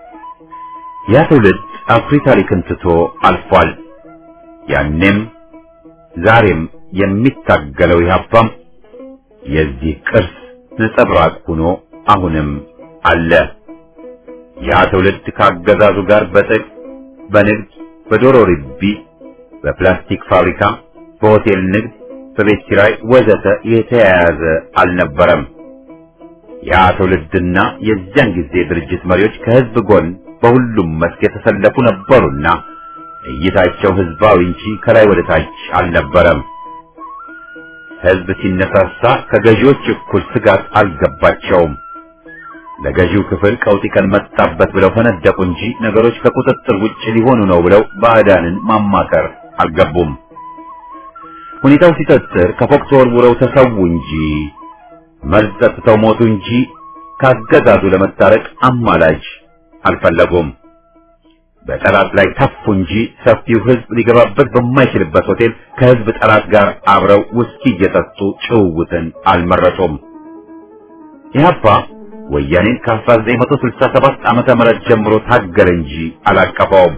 ያ ትውልድ አኩሪ ታሪክን ትቶ አልፏል። ያኔም ዛሬም የሚታገለው ኢህአፓም የዚህ ቅርስ ነጸብራቅ ሆኖ አሁንም አለ። ያ ትውልድ ካገዛዙ ጋር በጥቅ በንግድ በዶሮ ርቢ በፕላስቲክ ፋብሪካ በሆቴል ንግድ በቤት ኪራይ ወዘተ የተያያዘ አልነበረም። ያ ትውልድና የዚያን ጊዜ ድርጅት መሪዎች ከህዝብ ጎን በሁሉም መስክ የተሰለፉ ነበሩና እይታቸው ህዝባዊ እንጂ ከላይ ወደ ታች አልነበረም። ህዝብ ሲነሳሳ ከገዢዎች እኩል ስጋት አልገባቸውም። ለገዢው ክፍል ቀውጢ ቀን መጣበት ብለው ፈነደቁ እንጂ ነገሮች ከቁጥጥር ውጭ ሊሆኑ ነው ብለው ባዕዳንን ማማከር አልገቡም። ሁኔታው ሲጠጥር ከፎቅ ተወርውረው ተሰዉ እንጂ መርዝ ጠጥተው ሞቱ እንጂ ካገዛዙ ለመታረቅ አማላጅ አልፈለጉም። በጠላት ላይ ተፉ እንጂ ሰፊው ህዝብ ሊገባበት በማይችልበት ሆቴል ከህዝብ ጠላት ጋር አብረው ውስኪ እየጠጡ ጭውውትን አልመረጡም። ኢህአፓ ወያኔን ከ1967 ዓመተ ምህረት ጀምሮ ታገለ እንጂ አላቀፈውም።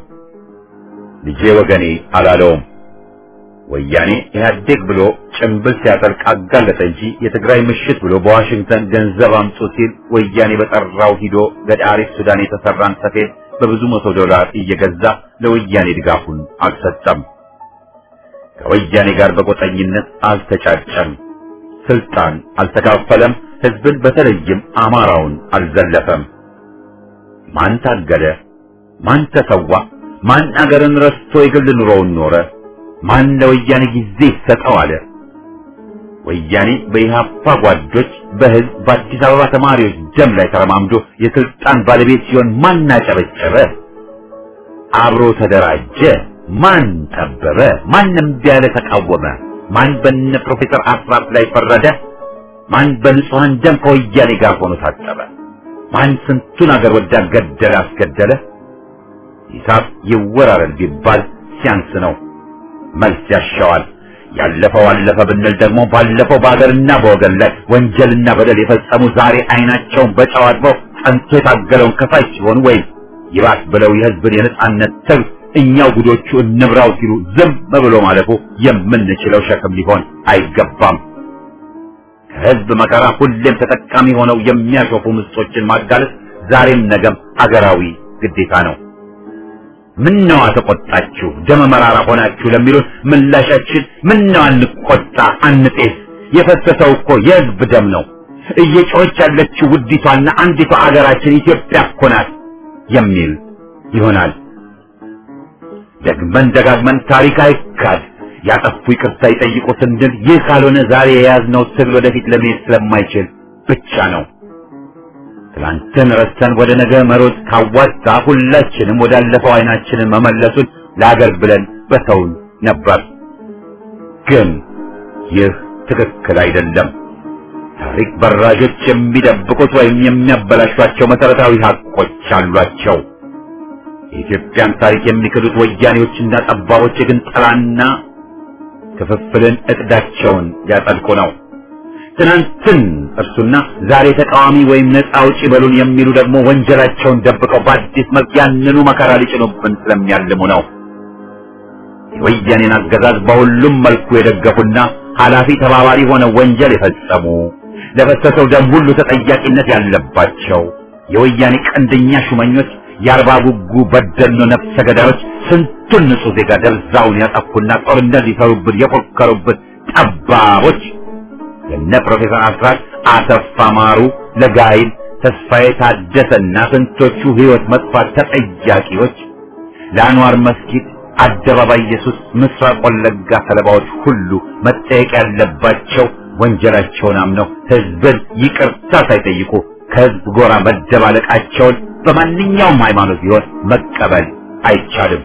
ልጄ ወገኔ አላለውም። ወያኔ ኢህአዴግ ብሎ ጭምብል ሲያጠልቅ አጋለጠ እንጂ የትግራይ ምሽት ብሎ በዋሽንግተን ገንዘብ አምጡ ሲል ወያኔ በጠራው ሂዶ ገዳሪፍ ሱዳን የተሰራን ሰፌድ በብዙ $100 እየገዛ ለወያኔ ድጋፉን አልሰጠም። ከወያኔ ጋር በቆጠኝነት አልተጫጨም። ስልጣን አልተካፈለም። ህዝብን በተለይም አማራውን አልዘለፈም። ማን ታገለ? ማን ተሰዋ? ማን አገርን ረስቶ የግል ኑሮውን ኖረ? ማን ለወያኔ ጊዜ ይሰጠው አለ? ወያኔ በኢህአፓ ጓዶች በህዝብ በአዲስ አበባ ተማሪዎች ደም ላይ ተረማምዶ የስልጣን ባለቤት ሲሆን ማን አጨበጨበ? አብሮ ተደራጀ? ማን ጠበበ? ማንም ቢያለ ተቃወመ? ማን በነ ፕሮፌሰር አስራት ላይ ፈረደ? ማን በንጹሃን ደም ከወያኔ ጋር ሆኖ ታጠበ? ማን ስንቱን አገር ወዳድ ገደለ አስገደለ? ሂሳብ ይወራረድ ቢባል ሲያንስ ነው። መልስ ያሻዋል። ያለፈው አለፈ ብንል ደግሞ ባለፈው በአገርና በወገን ላይ ወንጀልና በደል የፈጸሙ ዛሬ አይናቸውን በጨው አጥበው ጸንቶ የታገለውን ከፋይ ሲሆኑ ወይም ይባስ ብለው የህዝብን የነጻነት ትግል እኛው ጉዶቹ እንብራው ሲሉ ዝም ብሎ ማለፉ የምንችለው ሸክም ሊሆን አይገባም። ከህዝብ መከራ ሁሌም ተጠቃሚ ሆነው የሚያሾፉ ምስጦችን ማጋለጥ ዛሬም ነገም አገራዊ ግዴታ ነው። ምነው ተቆጣችሁ ደመ መራራ ሆናችሁ ለሚሉን ምላሻችን ምነው አንቆጣ አንጤስ፣ የፈሰሰው እኮ የህዝብ ደም ነው። እየጮኸች ያለችው ውዲቷና አንዲቷ አገራችን ኢትዮጵያ እኮ ናት የሚል ይሆናል። ደግመን ደጋግመን ታሪክ አይካድ፣ ያጠፉ ይቅርታ ይጠይቁ ስንል ይህ ካልሆነ ዛሬ የያዝነው ትግል ወደፊት ለመሄድ ስለማይችል ብቻ ነው። ትላንትን ረስተን ወደ ነገ መሮጥ ካዋጣ ሁላችንም ወዳለፈው አይናችንን መመለሱን ለአገር ብለን በተውን ነበር። ግን ይህ ትክክል አይደለም። ታሪክ በራዦች የሚደብቁት ወይም የሚያበላሿቸው መሰረታዊ ሀቆች አሏቸው። የኢትዮጵያን ታሪክ የሚክዱት ወያኔዎችና ጠባቦች ግን ጥላና ክፍፍልን እቅዳቸውን ያጠልቁ ነው። ትናንትን እርሱና ዛሬ ተቃዋሚ ወይም ነፃ አውጪ በሉን የሚሉ ደግሞ ወንጀላቸውን ደብቀው በአዲስ መልክ ያንኑ መከራ ሊጭኑብን ስለሚያልሙ ነው። የወያኔን አገዛዝ በሁሉም መልኩ የደገፉና ኃላፊ ተባባሪ ሆነው ወንጀል የፈጸሙ ለፈሰሰው ደም ሁሉ ተጠያቂነት ያለባቸው የወያኔ ቀንደኛ ሹመኞች፣ የአርባ ጉጉ በደኖ ነፍሰ ገዳዮች ስንቱን ንጹህ ዜጋ ደብዛውን ያጠፉና ጦርነት ሊሰሩብን የፎከሩብን ጠባቦች የነ ፕሮፌሰር አስራት አሰፋ ማሩ፣ ለጋይል ተስፋዬ ታደሰና ስንቶቹ ህይወት መጥፋት ተጠያቂዎች፣ ለአንዋር መስጊድ አደባባይ ኢየሱስ ምስራቅ ወለጋ ሰለባዎች ሁሉ መጠየቅ ያለባቸው ወንጀላቸውን አምነው ህዝብን ይቅርታ ሳይጠይቁ ከህዝብ ጎራ መደባለቃቸውን በማንኛውም ሃይማኖት ቢሆን መቀበል አይቻልም።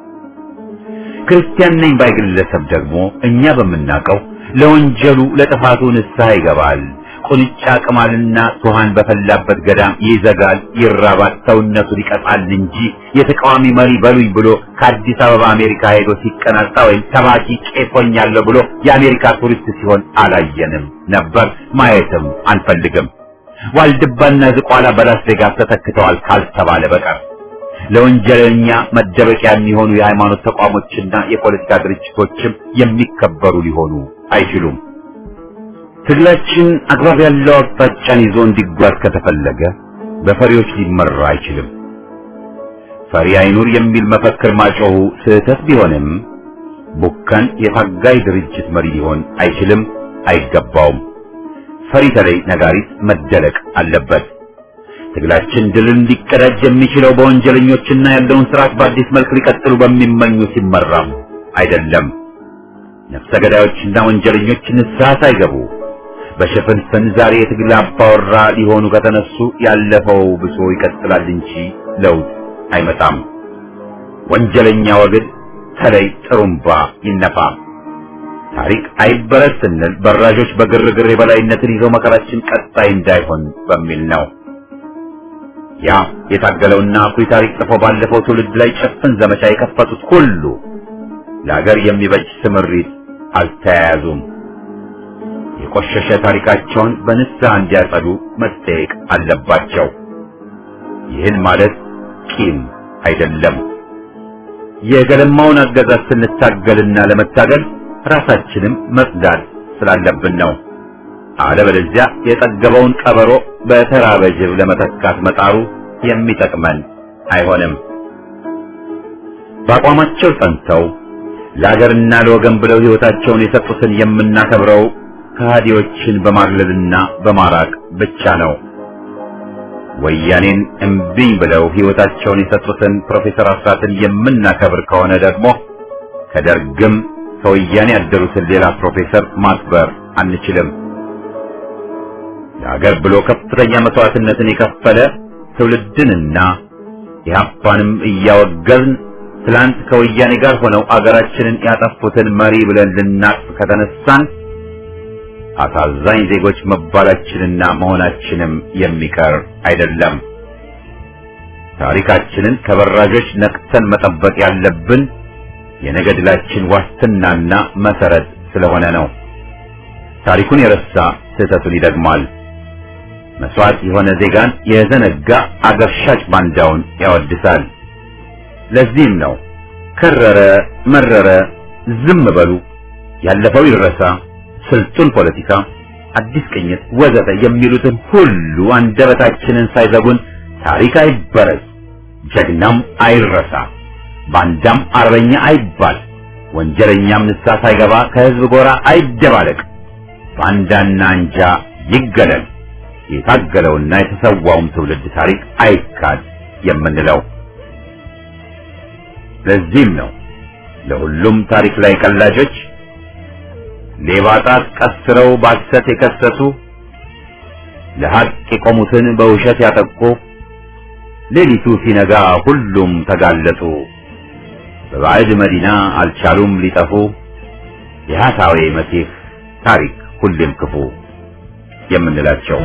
ክርስቲያን ነኝ ባይ ግለሰብ ደግሞ እኛ በምናውቀው ለወንጀሉ ለጥፋቱ ንስሐ ይገባል። ቁንጫ ቅማልና ሱሃን በፈላበት ገዳም ይዘጋል፣ ይራባል፣ ሰውነቱን ይቀጣል እንጂ የተቃዋሚ መሪ በሉኝ ብሎ ከአዲስ አበባ አሜሪካ ሄዶ ሲቀናጣ ወይም ሰባኪ ቄስ ሆኛለሁ ብሎ የአሜሪካ ቱሪስት ሲሆን አላየንም ነበር፣ ማየትም አንፈልግም። ዋልድባና ዝቋላ በላስ ቬጋስ ተተክተዋል ካልተባለ በቀር ለወንጀለኛ መደበቂያ የሚሆኑ የሃይማኖት ተቋሞችና የፖለቲካ ድርጅቶችም የሚከበሩ ሊሆኑ አይችሉም። ትግላችን አግባብ ያለው አቅጣጫን ይዞ እንዲጓዝ ከተፈለገ በፈሪዎች ሊመራ አይችልም። ፈሪ አይኑር የሚል መፈክር ማጮሁ ስህተት ቢሆንም ቡካን የታጋይ ድርጅት መሪ ሊሆን አይችልም፣ አይገባውም። ፈሪ ተለይ ነጋሪት መደለቅ አለበት። ትግላችን ድልን ሊቀዳጅ የሚችለው በወንጀለኞችና ያለውን ስርዓት በአዲስ መልክ ሊቀጥሉ በሚመኙ ሲመራም አይደለም። ነፍሰ ገዳዮችና ወንጀለኞች ንስሐ ሳይገቡ በሽፍንፍን ዛሬ የትግል አባወራ ሊሆኑ ከተነሱ ያለፈው ብሶ ይቀጥላል እንጂ ለውጥ አይመጣም። ወንጀለኛ ወግድ ተለይ ጥሩምባ ይነፋ። ታሪክ አይበረስ ስንል በራዦች በግርግር የበላይነትን ይዘው መከራችን ቀጣይ እንዳይሆን በሚል ነው። ያ የታገለውና አኩሪ ታሪክ ጽፎ ባለፈው ትውልድ ላይ ጭፍን ዘመቻ የከፈቱት ሁሉ ለሀገር የሚበጅ ስምሪት አልተያያዙም። የቆሸሸ ታሪካቸውን በንስሐ እንዲያጸዱ መጠየቅ አለባቸው። ይህን ማለት ቂም አይደለም። የገለማውን አገዛዝ ስንታገልና ለመታገል ራሳችንም መጽዳት ስላለብን ነው። አለበለዚያ የጠገበውን ቀበሮ በተራበ ጅብ ለመተካት መጣሩ የሚጠቅመን አይሆንም። በአቋማቸው ጸንተው ለሀገርና ለወገን ብለው ሕይወታቸውን የሰጡትን የምናከብረው ከሃዲዎችን በማግለልና በማራቅ ብቻ ነው። ወያኔን እምቢኝ ብለው ሕይወታቸውን የሰጡትን ፕሮፌሰር አስራትን የምናከብር ከሆነ ደግሞ ከደርግም ከወያኔ ያደሩትን ሌላ ፕሮፌሰር ማክበር አንችልም። ለሀገር ብሎ ከፍተኛ መስዋዕትነትን የከፈለ ትውልድንና ኢህአፓንም እያወገዝን ትላንት ከወያኔ ጋር ሆነው አገራችንን ያጠፉትን መሪ ብለን ልናቅፍ ከተነሳን አሳዛኝ ዜጎች መባላችንና መሆናችንም የሚቀር አይደለም። ታሪካችንን ከበራዦች ነቅተን መጠበቅ ያለብን የነገ ድላችን ዋስትናና መሰረት ስለሆነ ነው። ታሪኩን የረሳ ስህተቱን ይደግማል። መስዋዕት የሆነ ዜጋን የዘነጋ አገር ሻጭ ባንዳውን ያወድሳል። ለዚህም ነው ከረረ መረረ ዝም በሉ፣ ያለፈው ይረሳ፣ ስልጡን ፖለቲካ አዲስ ቅኝት ወዘተ የሚሉትን ሁሉ አንደበታችንን ሳይዘጉን ታሪክ አይበረዝ፣ ጀግናም አይረሳ፣ ባንዳም አርበኛ አይባል፣ ወንጀለኛም ንስሐ ሳይገባ ከህዝብ ጎራ አይደባለቅ፣ ባንዳና አንጃ ይገለል፣ የታገለውና የተሰዋውም ትውልድ ታሪክ አይካድ የምንለው። ለዚህም ነው ለሁሉም ታሪክ ላይ ቀላጆች ሌባ ጣት ቀስረው ባሰት የከሰሱ ለሐቅ የቆሙትን በውሸት ያጠቁ ሌሊቱ ሲነጋ ሁሉም ተጋለጡ በባዕድ መዲና አልቻሉም ሊጠፉ የሐሳዌ መሲህ ታሪክ ሁሌም ክፉ የምንላቸው።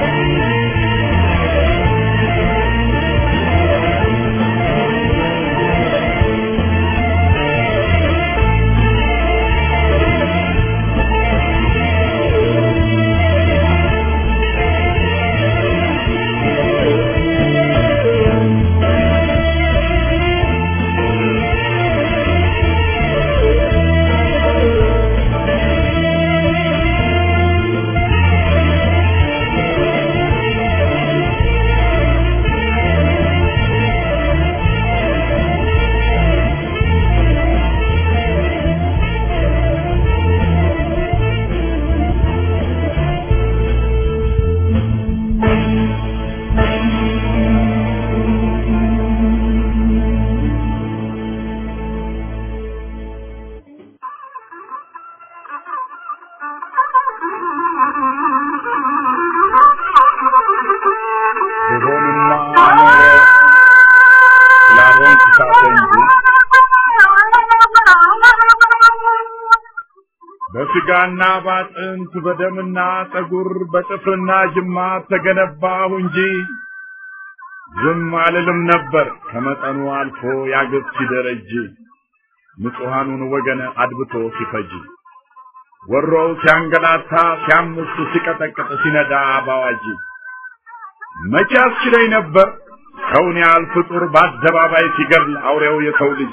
በስጋና ባጥንት በደምና ጠጉር በጥፍርና ጅማት ተገነባሁ እንጂ ዝም አልልም ነበር ከመጠኑ አልፎ ያገብ ሲደረጅ ንጹሃኑን ወገን አድብቶ ሲፈጅ ወሮው ሲያንገላታ ሲያምስ ሲቀጠቅጥ ሲነዳ ባዋጅ መቼ አስችለኝ ነበር ሰውን ያህል ፍጡር በአደባባይ ሲገድል አውሬው የሰው ልጅ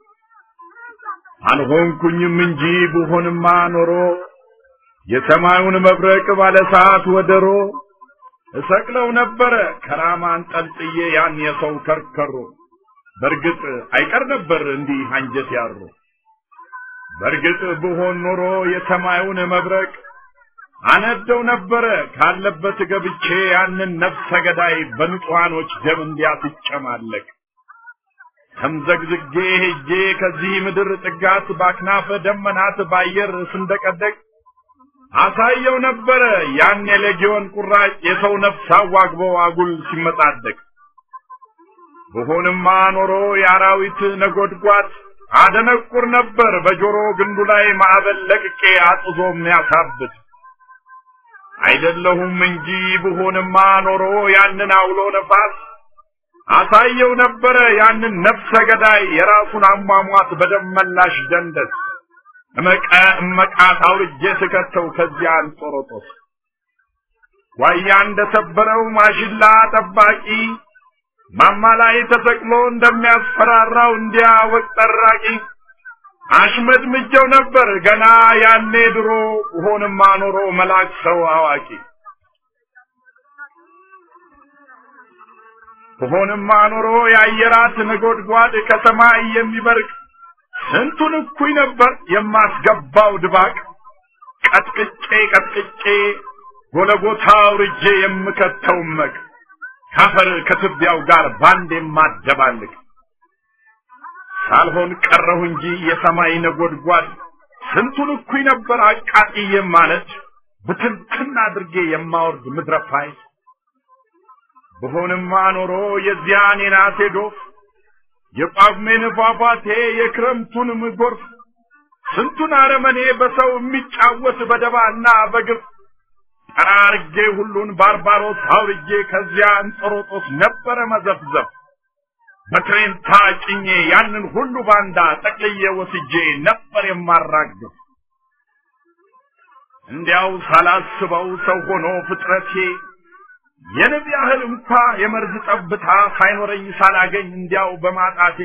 አልሆንኩኝም እንጂ ብሆንማ ኖሮ የሰማዩን መብረቅ ባለ ሰዓት ወደሮ እሰቅለው ነበር ከራማን ጠልጥዬ ያን የሰው ከርከሮ በርግጥ አይቀር ነበር እንዲህ አንጀት ያሮ በርግጥ ብሆን ኖሮ የሰማዩን መብረቅ አነደው ነበር ካለበት ገብቼ ያንን ነፍሰ ገዳይ በንጹሃኖች ደም እንዲያስጨማለቅ ተምዘግዝጌ ሄጄ ከዚህ ምድር ጥጋት ባክናፈ ደመናት ባየር ስንደቀደቅ አሳየው ነበር ያን የሌጊዮን ቁራጭ የሰው ነፍስ አዋግቦ አጉል ሲመጣደቅ ብሆንማ ኖሮ የአራዊት ነጎድጓድ አደነቁር ነበር በጆሮ ግንዱ ላይ ማዕበል ለቅቄ አጥዞ የሚያሳብት አይደለሁም እንጂ ብሆንማ ኖሮ ያንን አውሎ ነፋስ አሳየው ነበር ያንን ነፍሰ ገዳይ የራሱን አሟሟት በደመላሽ ደንደስ እመቃት አውርጄ ስከተው ከዚያ አንጦሮጦስ ዋያ እንደሰበረው ማሽላ ጠባቂ ማማ ላይ ተሰቅሎ እንደሚያስፈራራው እንዲያ ወቅጠራቂ አሽመድምጀው ነበር ገና ያኔ ድሮ ሆነማ ኖሮ መላክ ሰው አዋቂ ሆነማ ኖሮ ያየራት ነጎድጓድ ከሰማይ የሚበርቅ ስንቱን እኩይ ነበር የማስገባው ድባቅ ቀጥቅጬ ጎለጎታው ርጄ የምከተው መቅ ካፈር ከትቢያው ጋር ባንድ የማደባልቅ ሳልሆን ቀረሁ እንጂ የሰማይ ነጎድጓድ ስንቱን እኩይ ነበር አቃጥዬ ማለት በትንትና አድርጌ የማወርድ ምድረፋይ በሆነማ ኖሮ የዚያን የናቴ ዶፍ የጳጉሜን ፏፏቴ የክረምቱን ምጎርፍ ስንቱን አረመኔ በሰው የሚጫወት በደባና በግፍ ጠራርጌ ሁሉን ባርባሮስ አውርጄ ከዚያ እንጦሮጦስ ነበረ መዘፍዘፍ በትሬን ታጭኜ ያንን ሁሉ ባንዳ ጠቅልዬ ወስጄ ነበር የማራግፍ እንዲያው ሳላስበው ሰው ሆኖ ፍጥረቴ የነቢ ያህል እንኳን የመርዝ ጠብታ ሳይኖረኝ ሳላገኝ እንዲያው በማጣቴ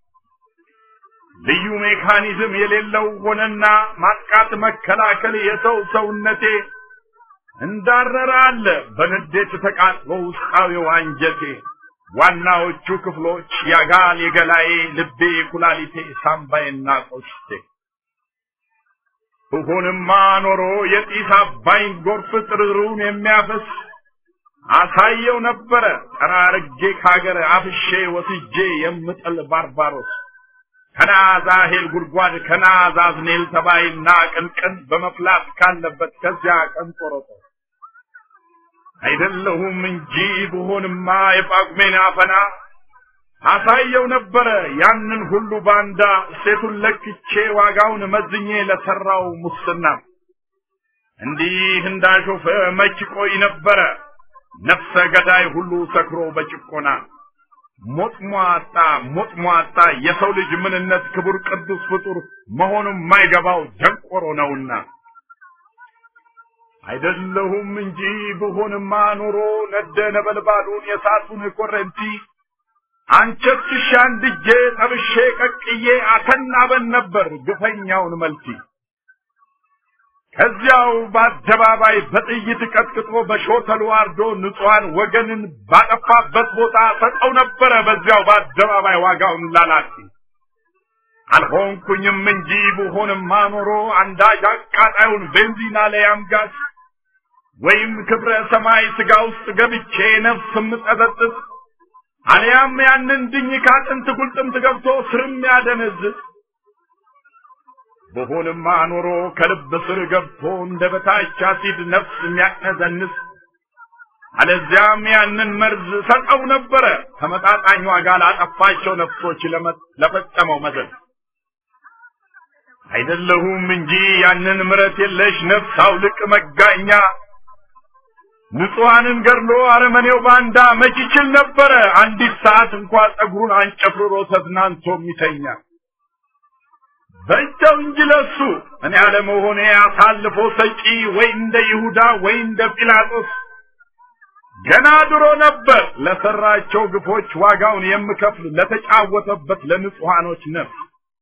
ልዩ ሜካኒዝም የሌለው ሆነና ማጥቃት መከላከል የሰው ሰውነቴ እንዳረረ አለ በንዴት ተቃጥሎ ውስጣዊው አንጀቴ ዋናዎቹ ክፍሎች ያጋል የገላዬ ልቤ ኩላሊቴ ሳምባዬና ቆሽቴ ሁሉንማ ኖሮ የጢስ አባይን ጎርፍ ጥርሩን የሚያፈስ አሳየው ነበረ ጠራርጌ ካገር አፍሼ ወስጄ የምጥል ባርባሮስ ከናዛሄል ጉድጓድ ከናዛዝኔል ተባይና ቅንቅን በመፍላት ካለበት ከዚያ ቀንጦሮጦ አይደለሁም እንጂ ብሆንማ የጳጉሜን አፈና አሳየው ነበረ ያንን ሁሉ ባንዳ ሴቱን ለክቼ ዋጋውን መዝኜ ለሰራው ሙስና እንዲህ እንዳሾፈ መች ቆይ ነበረ ነፍሰ ገዳይ ሁሉ ሰክሮ በጭቆና ሞጥሟጣ የሰው ልጅ ምንነት ክቡር ቅዱስ ፍጡር መሆኑን ማይገባው ደንቆሮ ነውና አይደለሁም እንጂ ብሆንማ ኖሮ ነደ ነበልባሉን የሳቱን ኮረንቲ አንቸትሽ አንድጄ ጠብሼ ቀቅዬ አከናበን ነበር ግፈኛውን መልቲ ከዚያው በአደባባይ በጥይት ቀጥቅጦ በሾተሉ አርዶ ንጹሃን ወገንን ባጠፋበት ቦታ ሰጠው ነበረ በዚያው በአደባባይ ዋጋውን ላላቲ አልሆንኩኝም እንጂ ብሆንማ ኖሮ አንዳጅ አቃጣዩን ቤንዚና ለያምጋስ ወይም ክብረ ሰማይ ስጋ ውስጥ ገብቼ ነፍስ ምጠጠጥስ አልያም ያንን ድኝ ካጥንት ጉልጥምት ገብቶ ስርም ያደነዝዝ በሆነማ ኖሮ ከልብ ስር ገብቶ እንደበታች አሲድ ነፍስ የሚያነዘንስ አለዚያም ያንን መርዝ ሰጠው ነበረ ተመጣጣኝ ዋጋ ላጠፋቸው ነፍሶች ለፈጸመው መዘዝ አይደለሁም እንጂ ያንን ምረት የለሽ ነፍስ አውልቅ መጋኛ ንጹሃንን ገድሎ አረመኔው ባንዳ መች ይችል ነበረ አንዲት ሰዓት እንኳን ጸጉሩን አንጨፍርሮ ተዝናንቶ የሚተኛ በእንተው እንጂ ለሱ እኔ አለመሆኔ አሳልፎ ሰጪ ወይ እንደ ይሁዳ ወይ እንደ ጲላጦስ ገና ድሮ ነበር ለሰራቸው ግፎች ዋጋውን የምከፍል ለተጫወተበት ለንጹሃኖች ነፍስ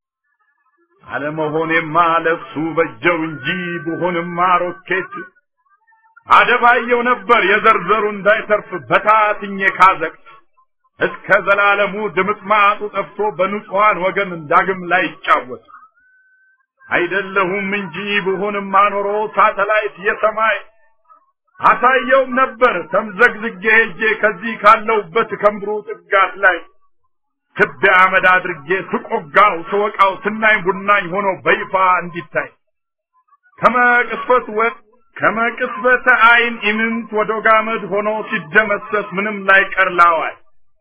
አለመሆኔማ ለሱ በጀው እንጂ ብሆንማ ሮኬት አደባየው ነበር የዘርዘሩ እንዳይተርፍ በታትኜ ካዘቅት እስከ ዘላለሙ ድምጥማጡ ጠፍቶ በንጹሃን ወገን ዳግም ላይ ይጫወት አይደለሁም እንጂ ብሆንማ ኖሮ ሳተላይት የሰማይ አሳየው ነበር ተምዘግዝጌ ሄጄ ከዚህ ካለውበት ከምድሩ ጥጋት ላይ ትቢያ አመድ አድርጌ ስቆጋው ስወቃው ስናኝ ቡናኝ ሆኖ በይፋ እንዲታይ ከመቅስፈተ አይን ኢምንት ወዶጋመድ ሆኖ ሲደመሰስ ምንም ላይ ቀርላዋል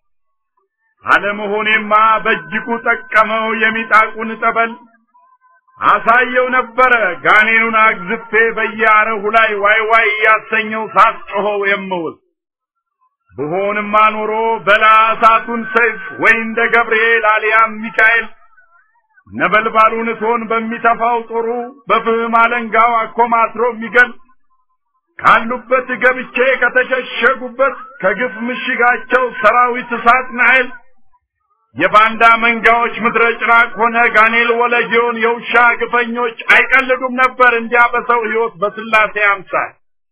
አለመሆኔማ በእጅጉ ጠቀመው የሚጣቁን ጠበል አሳየው ነበረ ጋኔኑን አግዝፌ በያረሁ ላይ ዋይ ያሰኘው ሳስጮኸው የምውል ብሆንማ ኖሮ በላሳቱን ሰይፍ ወይ እንደ ገብርኤል አልያም ሚካኤል ነበልባሉን ቶን በሚተፋው ጦሩ በፍም አለንጋው አኮማትሮ የሚገል ካሉበት ገብቼ ከተሸሸጉበት ከግፍ ምሽጋቸው ሰራዊት እሳት ናይል የባንዳ መንጋዎች ምድረ ጭራቅ ሆነ ጋኔል ወለጆን የውሻ ግፈኞች አይቀልዱም ነበር እንዲያ በሰው ሕይወት በስላሴ አምሳል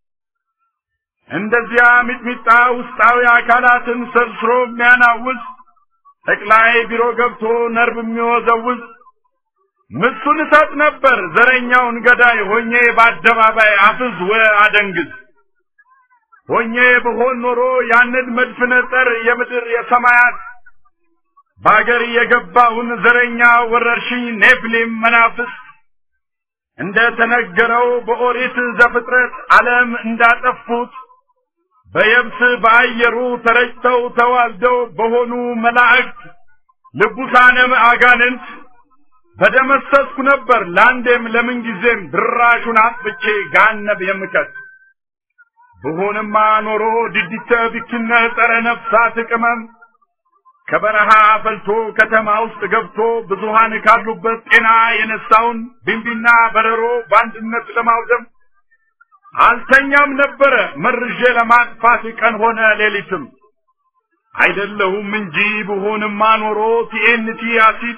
እንደዚያ ሚጥሚጣ ውስጣዊ አካላትን ሰልስሮ የሚያናውዝ ጠቅላይ ቢሮ ገብቶ ነርብ የሚወዘውዝ ምሱን ሰጥ ነበር ዘረኛውን ገዳይ ሆኜ በአደባባይ አፍዝ ወአደንግዝ ሆኜ በሆን ኖሮ ያንን መድፍነ ጸር የምድር የሰማያት ባገር የገባውን ዘረኛ ወረርሽኝ ኔፍሊም መናፍስ እንደ ተነገረው በኦሪት ዘፍጥረት ዓለም እንዳጠፉት በየብስ በአየሩ ተረጭተው ተዋልደው በሆኑ መላእክት ልቡሳነ አጋንንት በደመሰስኩ ነበር ለአንዴም ለምን ጊዜም ድራሹን አጥፍቼ ጋነብ የምከት በሆነማ ኖሮ ድድተ ቢክነ ጸረ ነፍሳት ቅመም ከበረሃ ፈልቶ ከተማ ውስጥ ገብቶ ብዙሃን ካሉበት ጤና የነሳውን ቢንቢና በረሮ በአንድነት ለማውደም አልተኛም ነበረ መርዤ ለማጥፋት ቀን ሆነ ሌሊትም አይደለሁም እንጂ ብሆንማ ኖሮ ቲኤንቲ አሲድ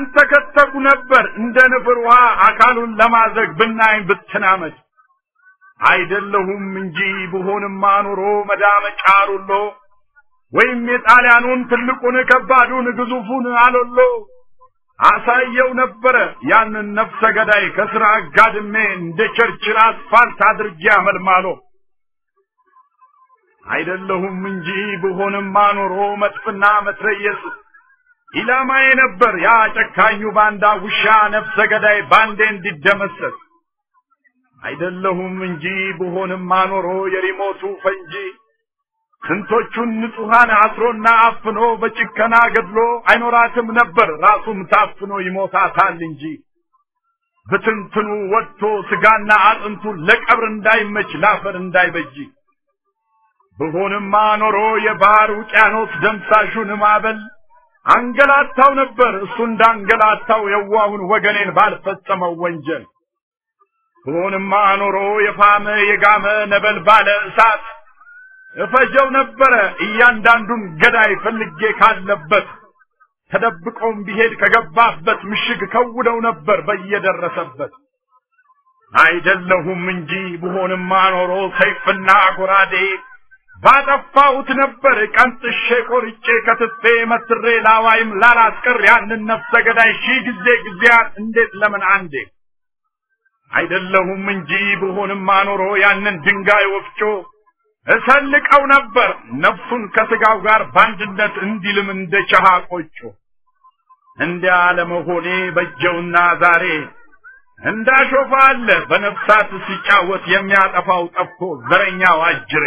ባንተከተኩ ነበር እንደ ንፍር ውሃ አካሉን ለማዘግ ብናኝ ብትናመድ አይደለሁም እንጂ ብሆንማ ኖሮ መዳመጫ ሩሎ ወይም የጣሊያኑን ትልቁን ከባዱን ግዙፉን አሎሎ አሳየው ነበር ያንን ነፍሰ ገዳይ ከስራ አጋድሜ እንደ ቸርችል አስፋልት አድርጌ አመልማሎ አይደለሁም እንጂ ብሆንማ ኖሮ መጥፍና መትረየስ ኢላማዬ ነበር ያ ጨካኙ ባንዳ ውሻ ነፍሰ ገዳይ ባንዴ እንዲደመሰስ አይደለሁም እንጂ ብሆንማ ኖሮ የሪሞቱ ፈንጂ ስንቶቹን ንጹሃን አስሮና አፍኖ በጭከና ገድሎ አይኖራትም ነበር ራሱም ታፍኖ ይሞታታል እንጂ በትንትኑ ወጥቶ ስጋና አጥንቱ ለቀብር እንዳይመች ላፈር እንዳይበጅ ብሆንማ ኖሮ የባህር ውቅያኖስ ደምሳሹን ማዕበል አንገላታው ነበር እሱ እንዳንገላታው የዋሁን ወገኔን ባልፈጸመው ወንጀል ብሆንማ ኖሮ የፋመ የጋመ ነበልባለ እሳት እፈጀው ነበር እያንዳንዱን ገዳይ ፈልጌ ካለበት ተደብቆም ቢሄድ ከገባበት ምሽግ ከውደው ነበር በየደረሰበት አይደለሁም እንጂ ብሆንማ ኖሮ ሰይፍና ጎራዴ ባጠፋሁት ነበር ቀንጥሼ ቆርጬ ከትፌ መትሬ ላዋይም ላላስቀር ያንን ነፍሰ ገዳይ ሺህ ጊዜያት እንዴት ለምን አንዴ አይደለሁም እንጂ ብሆንማ ኖሮ ያንን ድንጋይ ወፍጮ እሰልቀው ነበር ነፍሱን ከስጋው ጋር ባንድነት እንዲልም እንደ ቻሃ ቆጮ እንዲያ ለመሆኔ በጀውና ዛሬ እንዳሾፋለ በነፍሳት ሲጫወት የሚያጠፋው ጠፍቶ ዘረኛው አጅሬ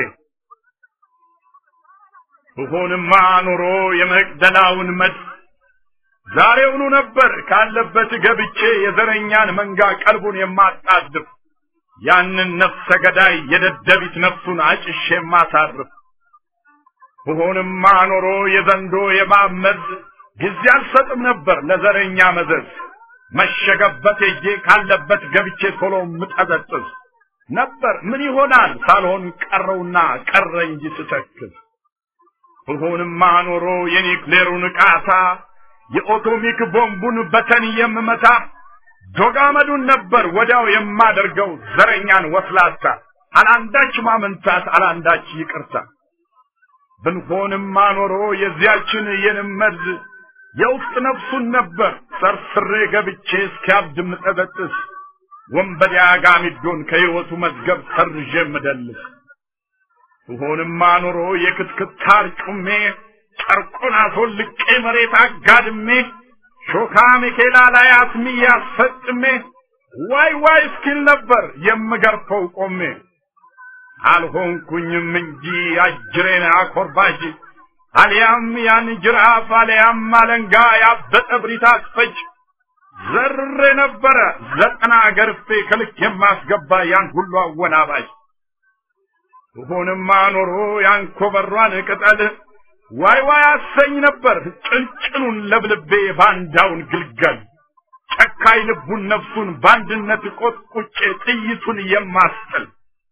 ብሆንማ ኖሮ የመቅደላውን መድ ዛሬውኑ ነበር ካለበት ገብቼ የዘረኛን መንጋ ቀልቡን የማጣድፍ ያንን ነፍሰ ገዳይ የደደቢት ነፍሱን አጭሼ የማሳርፍ ብሆንማ ኖሮ የዘንዶ የማመዝ ጊዜ አልሰጥም ነበር ለዘረኛ መዘዝ መሸገበት እጄ ካለበት ገብቼ ቶሎ ምጠዘጥዝ ነበር ምን ይሆናል ሳልሆን ቀረውና ቀረ እንጂ ስተክዝ ብሆንማ ኖሮ የኒክሌሩን ቃታ የኦቶሚክ ቦምቡን በተን የምመታ ዶጋመዱን ነበር ወዲያው የማደርገው ዘረኛን ወስላታ አላንዳች ማመንታት አላንዳች ይቅርታ ብንሆንማ ኖሮ የዚያችን የንመድ የውስጥ ነፍሱን ነበር ሰርስሬ ገብቼ እስኪያብድ ምጠበጥስ ወንበዴ አጋሚዶን ከህይወቱ መዝገብ ሰርዤ ምደልስ ብሆንማ ኖሮ የክትክታር ጩሜ ጨርቁን አስወልቄ መሬት አጋድሜ ሾካ ሚኬላ ላይ አስሚያ ፈጥሜ ዋይ እስኪል ነበር የምገርፈው ቆሜ አልሆንኩኝም እንጂ አጅሬን አኮርባጅ አልያም ያን ጅራፍ አልያም አለንጋ ያበጠ ብሪት አስፈጅ ዘርሬ ነበረ ዘጠና ገርፌ ከልክ የማስገባ ያን ሁሉ አወናባጅ ብሆንማ ኖሮ ያን ኮበሯን ቅጠል ዋይ አሰኝ ነበር ጭንጭኑን ለብልቤ ባንዳውን ግልገል ጨካይ ልቡን ነፍሱን ባንድነት ቆጥቁጬ ጥይቱን የማስጥል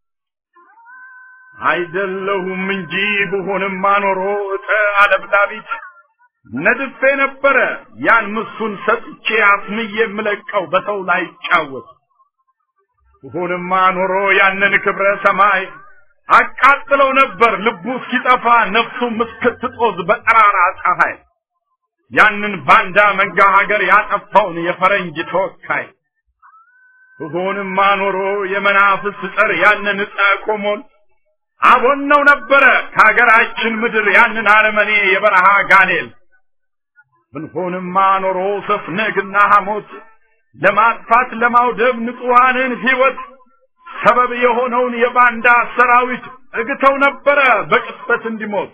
አይደለሁም እንጂ ብሆንማ ኖሮ እጠ አለብላቢት ነድፌ ነበረ ያን ምሱን ሰጥቼ አስምዬ የምለቀው በሰው ላይ ጫወት ብሆንማ ኖሮ ያንን ክብረ ሰማይ አቃጥለው ነበር ልቡ እስኪጠፋ ነፍሱም እስክትጦዝ በጠራራ ፀሐይ ያንን ባንዳ መንጋ ሀገር ያጠፋውን የፈረንጅ ተወካይ ብሆንማ ኖሮ የመናፍስ ጸር ያንን ቆሞን አቦነው ነበረ ከሀገራችን ምድር ያንን አረመኔ የበረሃ ጋኔል ብንሆንማ ኖሮ ሰፍነግና ሐሞት ለማጥፋት ለማውደብ ንጹሃንን ሕይወት ሰበብ የሆነውን የባንዳ ሰራዊት እግተው ነበረ በቅጽበት እንዲሞት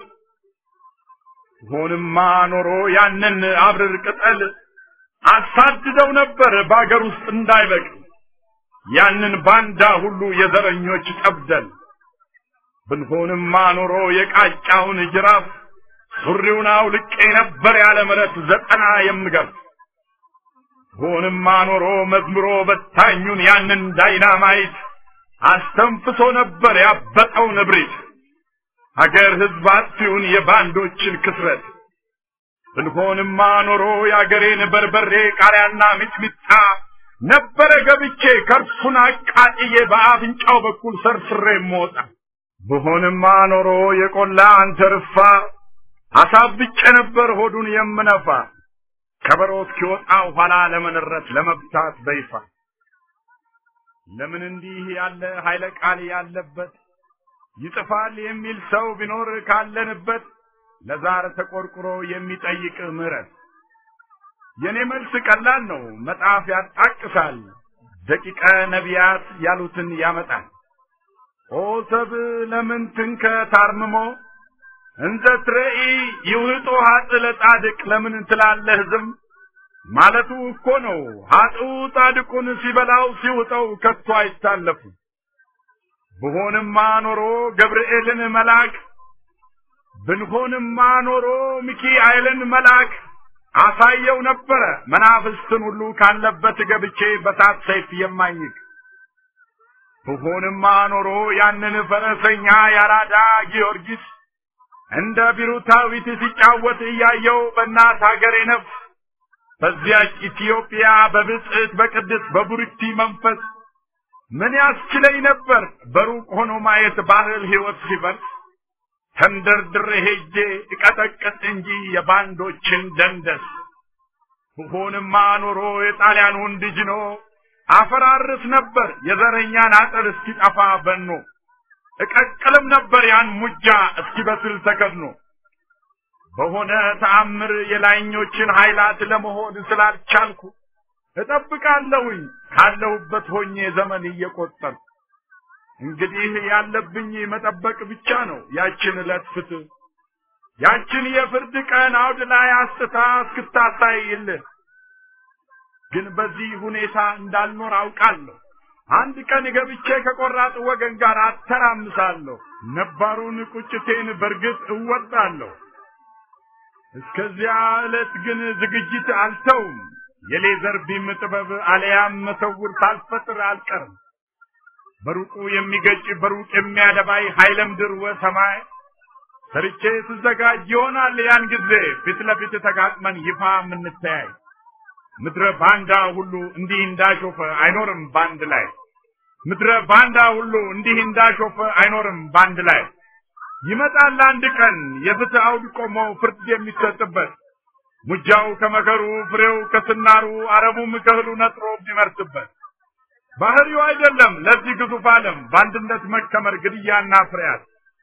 ብሆንማ ኖሮ ያንን አብርር ቅጠል አሳድደው ነበር በአገር ውስጥ እንዳይበቅል ያንን ባንዳ ሁሉ የዘረኞች ጠብደል ብንሆንማ ኖሮ የቃጫውን ጅራፍ ሱሪውን አውልቄ ነበር ያለ ምረት ዘጠና የምገርፍ ብሆንማ ኖሮ መዝምሮ በታኙን ያንን ዳይናማይት አስተንፍሶ ነበር ያበጠው ንብሪት ሀገር ህዝብ አጥፊውን የባንዶችን ክስረት ብንሆንማ ኖሮ ያገሬን በርበሬ ቃሪያና ሚጥሚጣ ነበረ ገብቼ ከርሱን አቃጥዬ በአፍንጫው በኩል ሰርስሬ ሞታ በሆነማ ኖሮ የቆላ አንተርፋ አሳብጬ ነበር ሆዱን የምነፋ ከበሮ እስኪወጣው ኋላ ለመንረት ለመብታት በይፋ ለምን እንዲህ ያለ ኃይለ ቃል ያለበት ይጥፋል የሚል ሰው ቢኖር ካለንበት ለዛር ተቆርቁሮ የሚጠይቅ ምህረት የኔ መልስ ቀላል ነው መጣፍ ያጣቅሳል ደቂቀ ነቢያት ያሉትን ያመጣል ኦሰብ ለምን ትንከ ታርምሞ እንደ ትረኢ ይውጦ ሀጥ ለጻድቅ ለምን ትላለህ ዝም ማለቱ እኮ ነው ሀጡ ጻድቁን ሲበላው ሲውጠው ከቶ አይታለፉ በሆነማ ኖሮ ገብርኤልን መልአክ ብንሆንማ ኖሮ ሚካኤልን መልአክ አሳየው ነበር መናፍስትን ሁሉ ካለበት ገብቼ በታት ሰይፍ የማይንቅ በሆነማ ኖሮ ያንን ፈረሰኛ ያራዳ ጊዮርጊስ እንደ ቢሩታዊት ሲጫወት ያየው በእናት ሀገሬ ነፍስ በዚያች ኢትዮጵያ በብጽዕት በቅድስ በቡርክቲ መንፈስ ምን ያስችለኝ ነበር በሩቅ ሆኖ ማየት ባህል ህይወት ሲፈርስ ተንደርድሬ ሄጄ እቀጠቅጥ እንጂ የባንዶችን ደንደስ በሆነማ ኖሮ የጣሊያን ወንድጅኖ አፈራርስ ነበር የዘረኛን አጥር እስኪጠፋ በኖ እቀቅልም ነበር ያን ሙጃ እስኪበስል ተከድኖ በሆነ ተአምር የላይኞችን ኃይላት ለመሆን ስላልቻልኩ እጠብቃለሁኝ ካለሁበት ሆኜ ዘመን እየቆጠርኩ እንግዲህ ያለብኝ መጠበቅ ብቻ ነው ያችን ዕለት ፍትህ ያችን የፍርድ ቀን አውድ ላይ አስጥታ እስክታሳይልህ ግን በዚህ ሁኔታ እንዳልኖር አውቃለሁ አንድ ቀን ገብቼ ከቆራጥ ወገን ጋር አተራምሳለሁ ነባሩን ቁጭቴን በርግጥ እወጣለሁ እስከዚያ ዕለት ግን ዝግጅት አልተውም የሌዘር ቢም ጥበብ አለያም መሰውር ሳልፈጥር አልቀርም በሩቁ የሚገጭ በሩቅ የሚያደባይ ኃይለም ድር ወሰማይ ሰርቼ ስዘጋጅ ይሆናል ያን ጊዜ ፊት ለፊት ተጋጥመን ይፋ ምንተያይ ምድረ ባንዳ ሁሉ እንዲህ እንዳሾፈ አይኖርም ባንድ ላይ ምድረ ባንዳ ሁሉ እንዲህ እንዳሾፈ አይኖርም ባንድ ላይ ይመጣል አንድ ቀን የፍትህ አውድ ቆሞ ፍርድ የሚሰጥበት ሙጃው ከመከሩ ፍሬው ከስናሩ አረቡም ከህሉ ነጥሮ ቢመርጥበት ባህሪው አይደለም ለዚህ ግዙፍ ዓለም ባንድነት መከመር ግድያና ፍርያት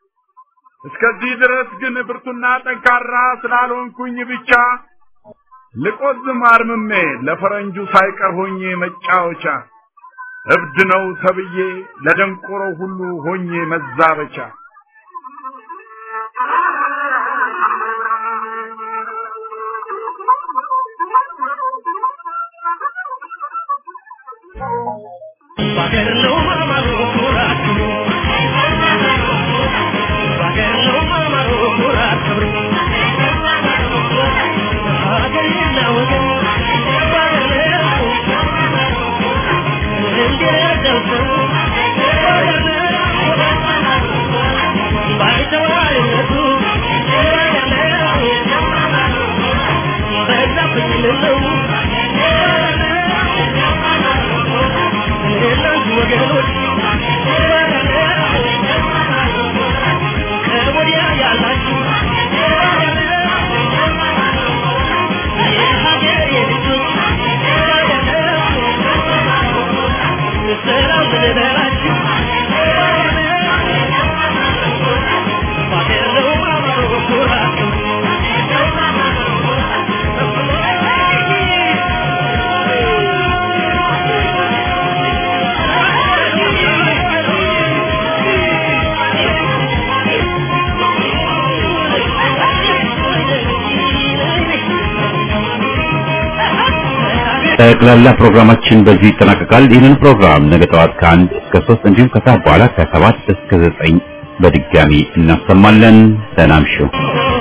እስከዚህ ድረስ ግን ብርቱና ጠንካራ ስላልሆንኩኝ ብቻ ልቆዝም አርምሜ ለፈረንጁ ሳይቀር ሆኜ መጫወቻ እብድ ነው ተብዬ ለደንቆሮ ሁሉ ሆኜ መዛበቻ ጠቅላላ ፕሮግራማችን በዚህ ይጠናቀቃል። ይህንን ፕሮግራም ነገ ጠዋት ከ1 እስከ 3 እንዲሁም ከሰዓት በኋላ ከ7 እስከ 9 በድጋሚ እናሰማለን። ሰላም ሹ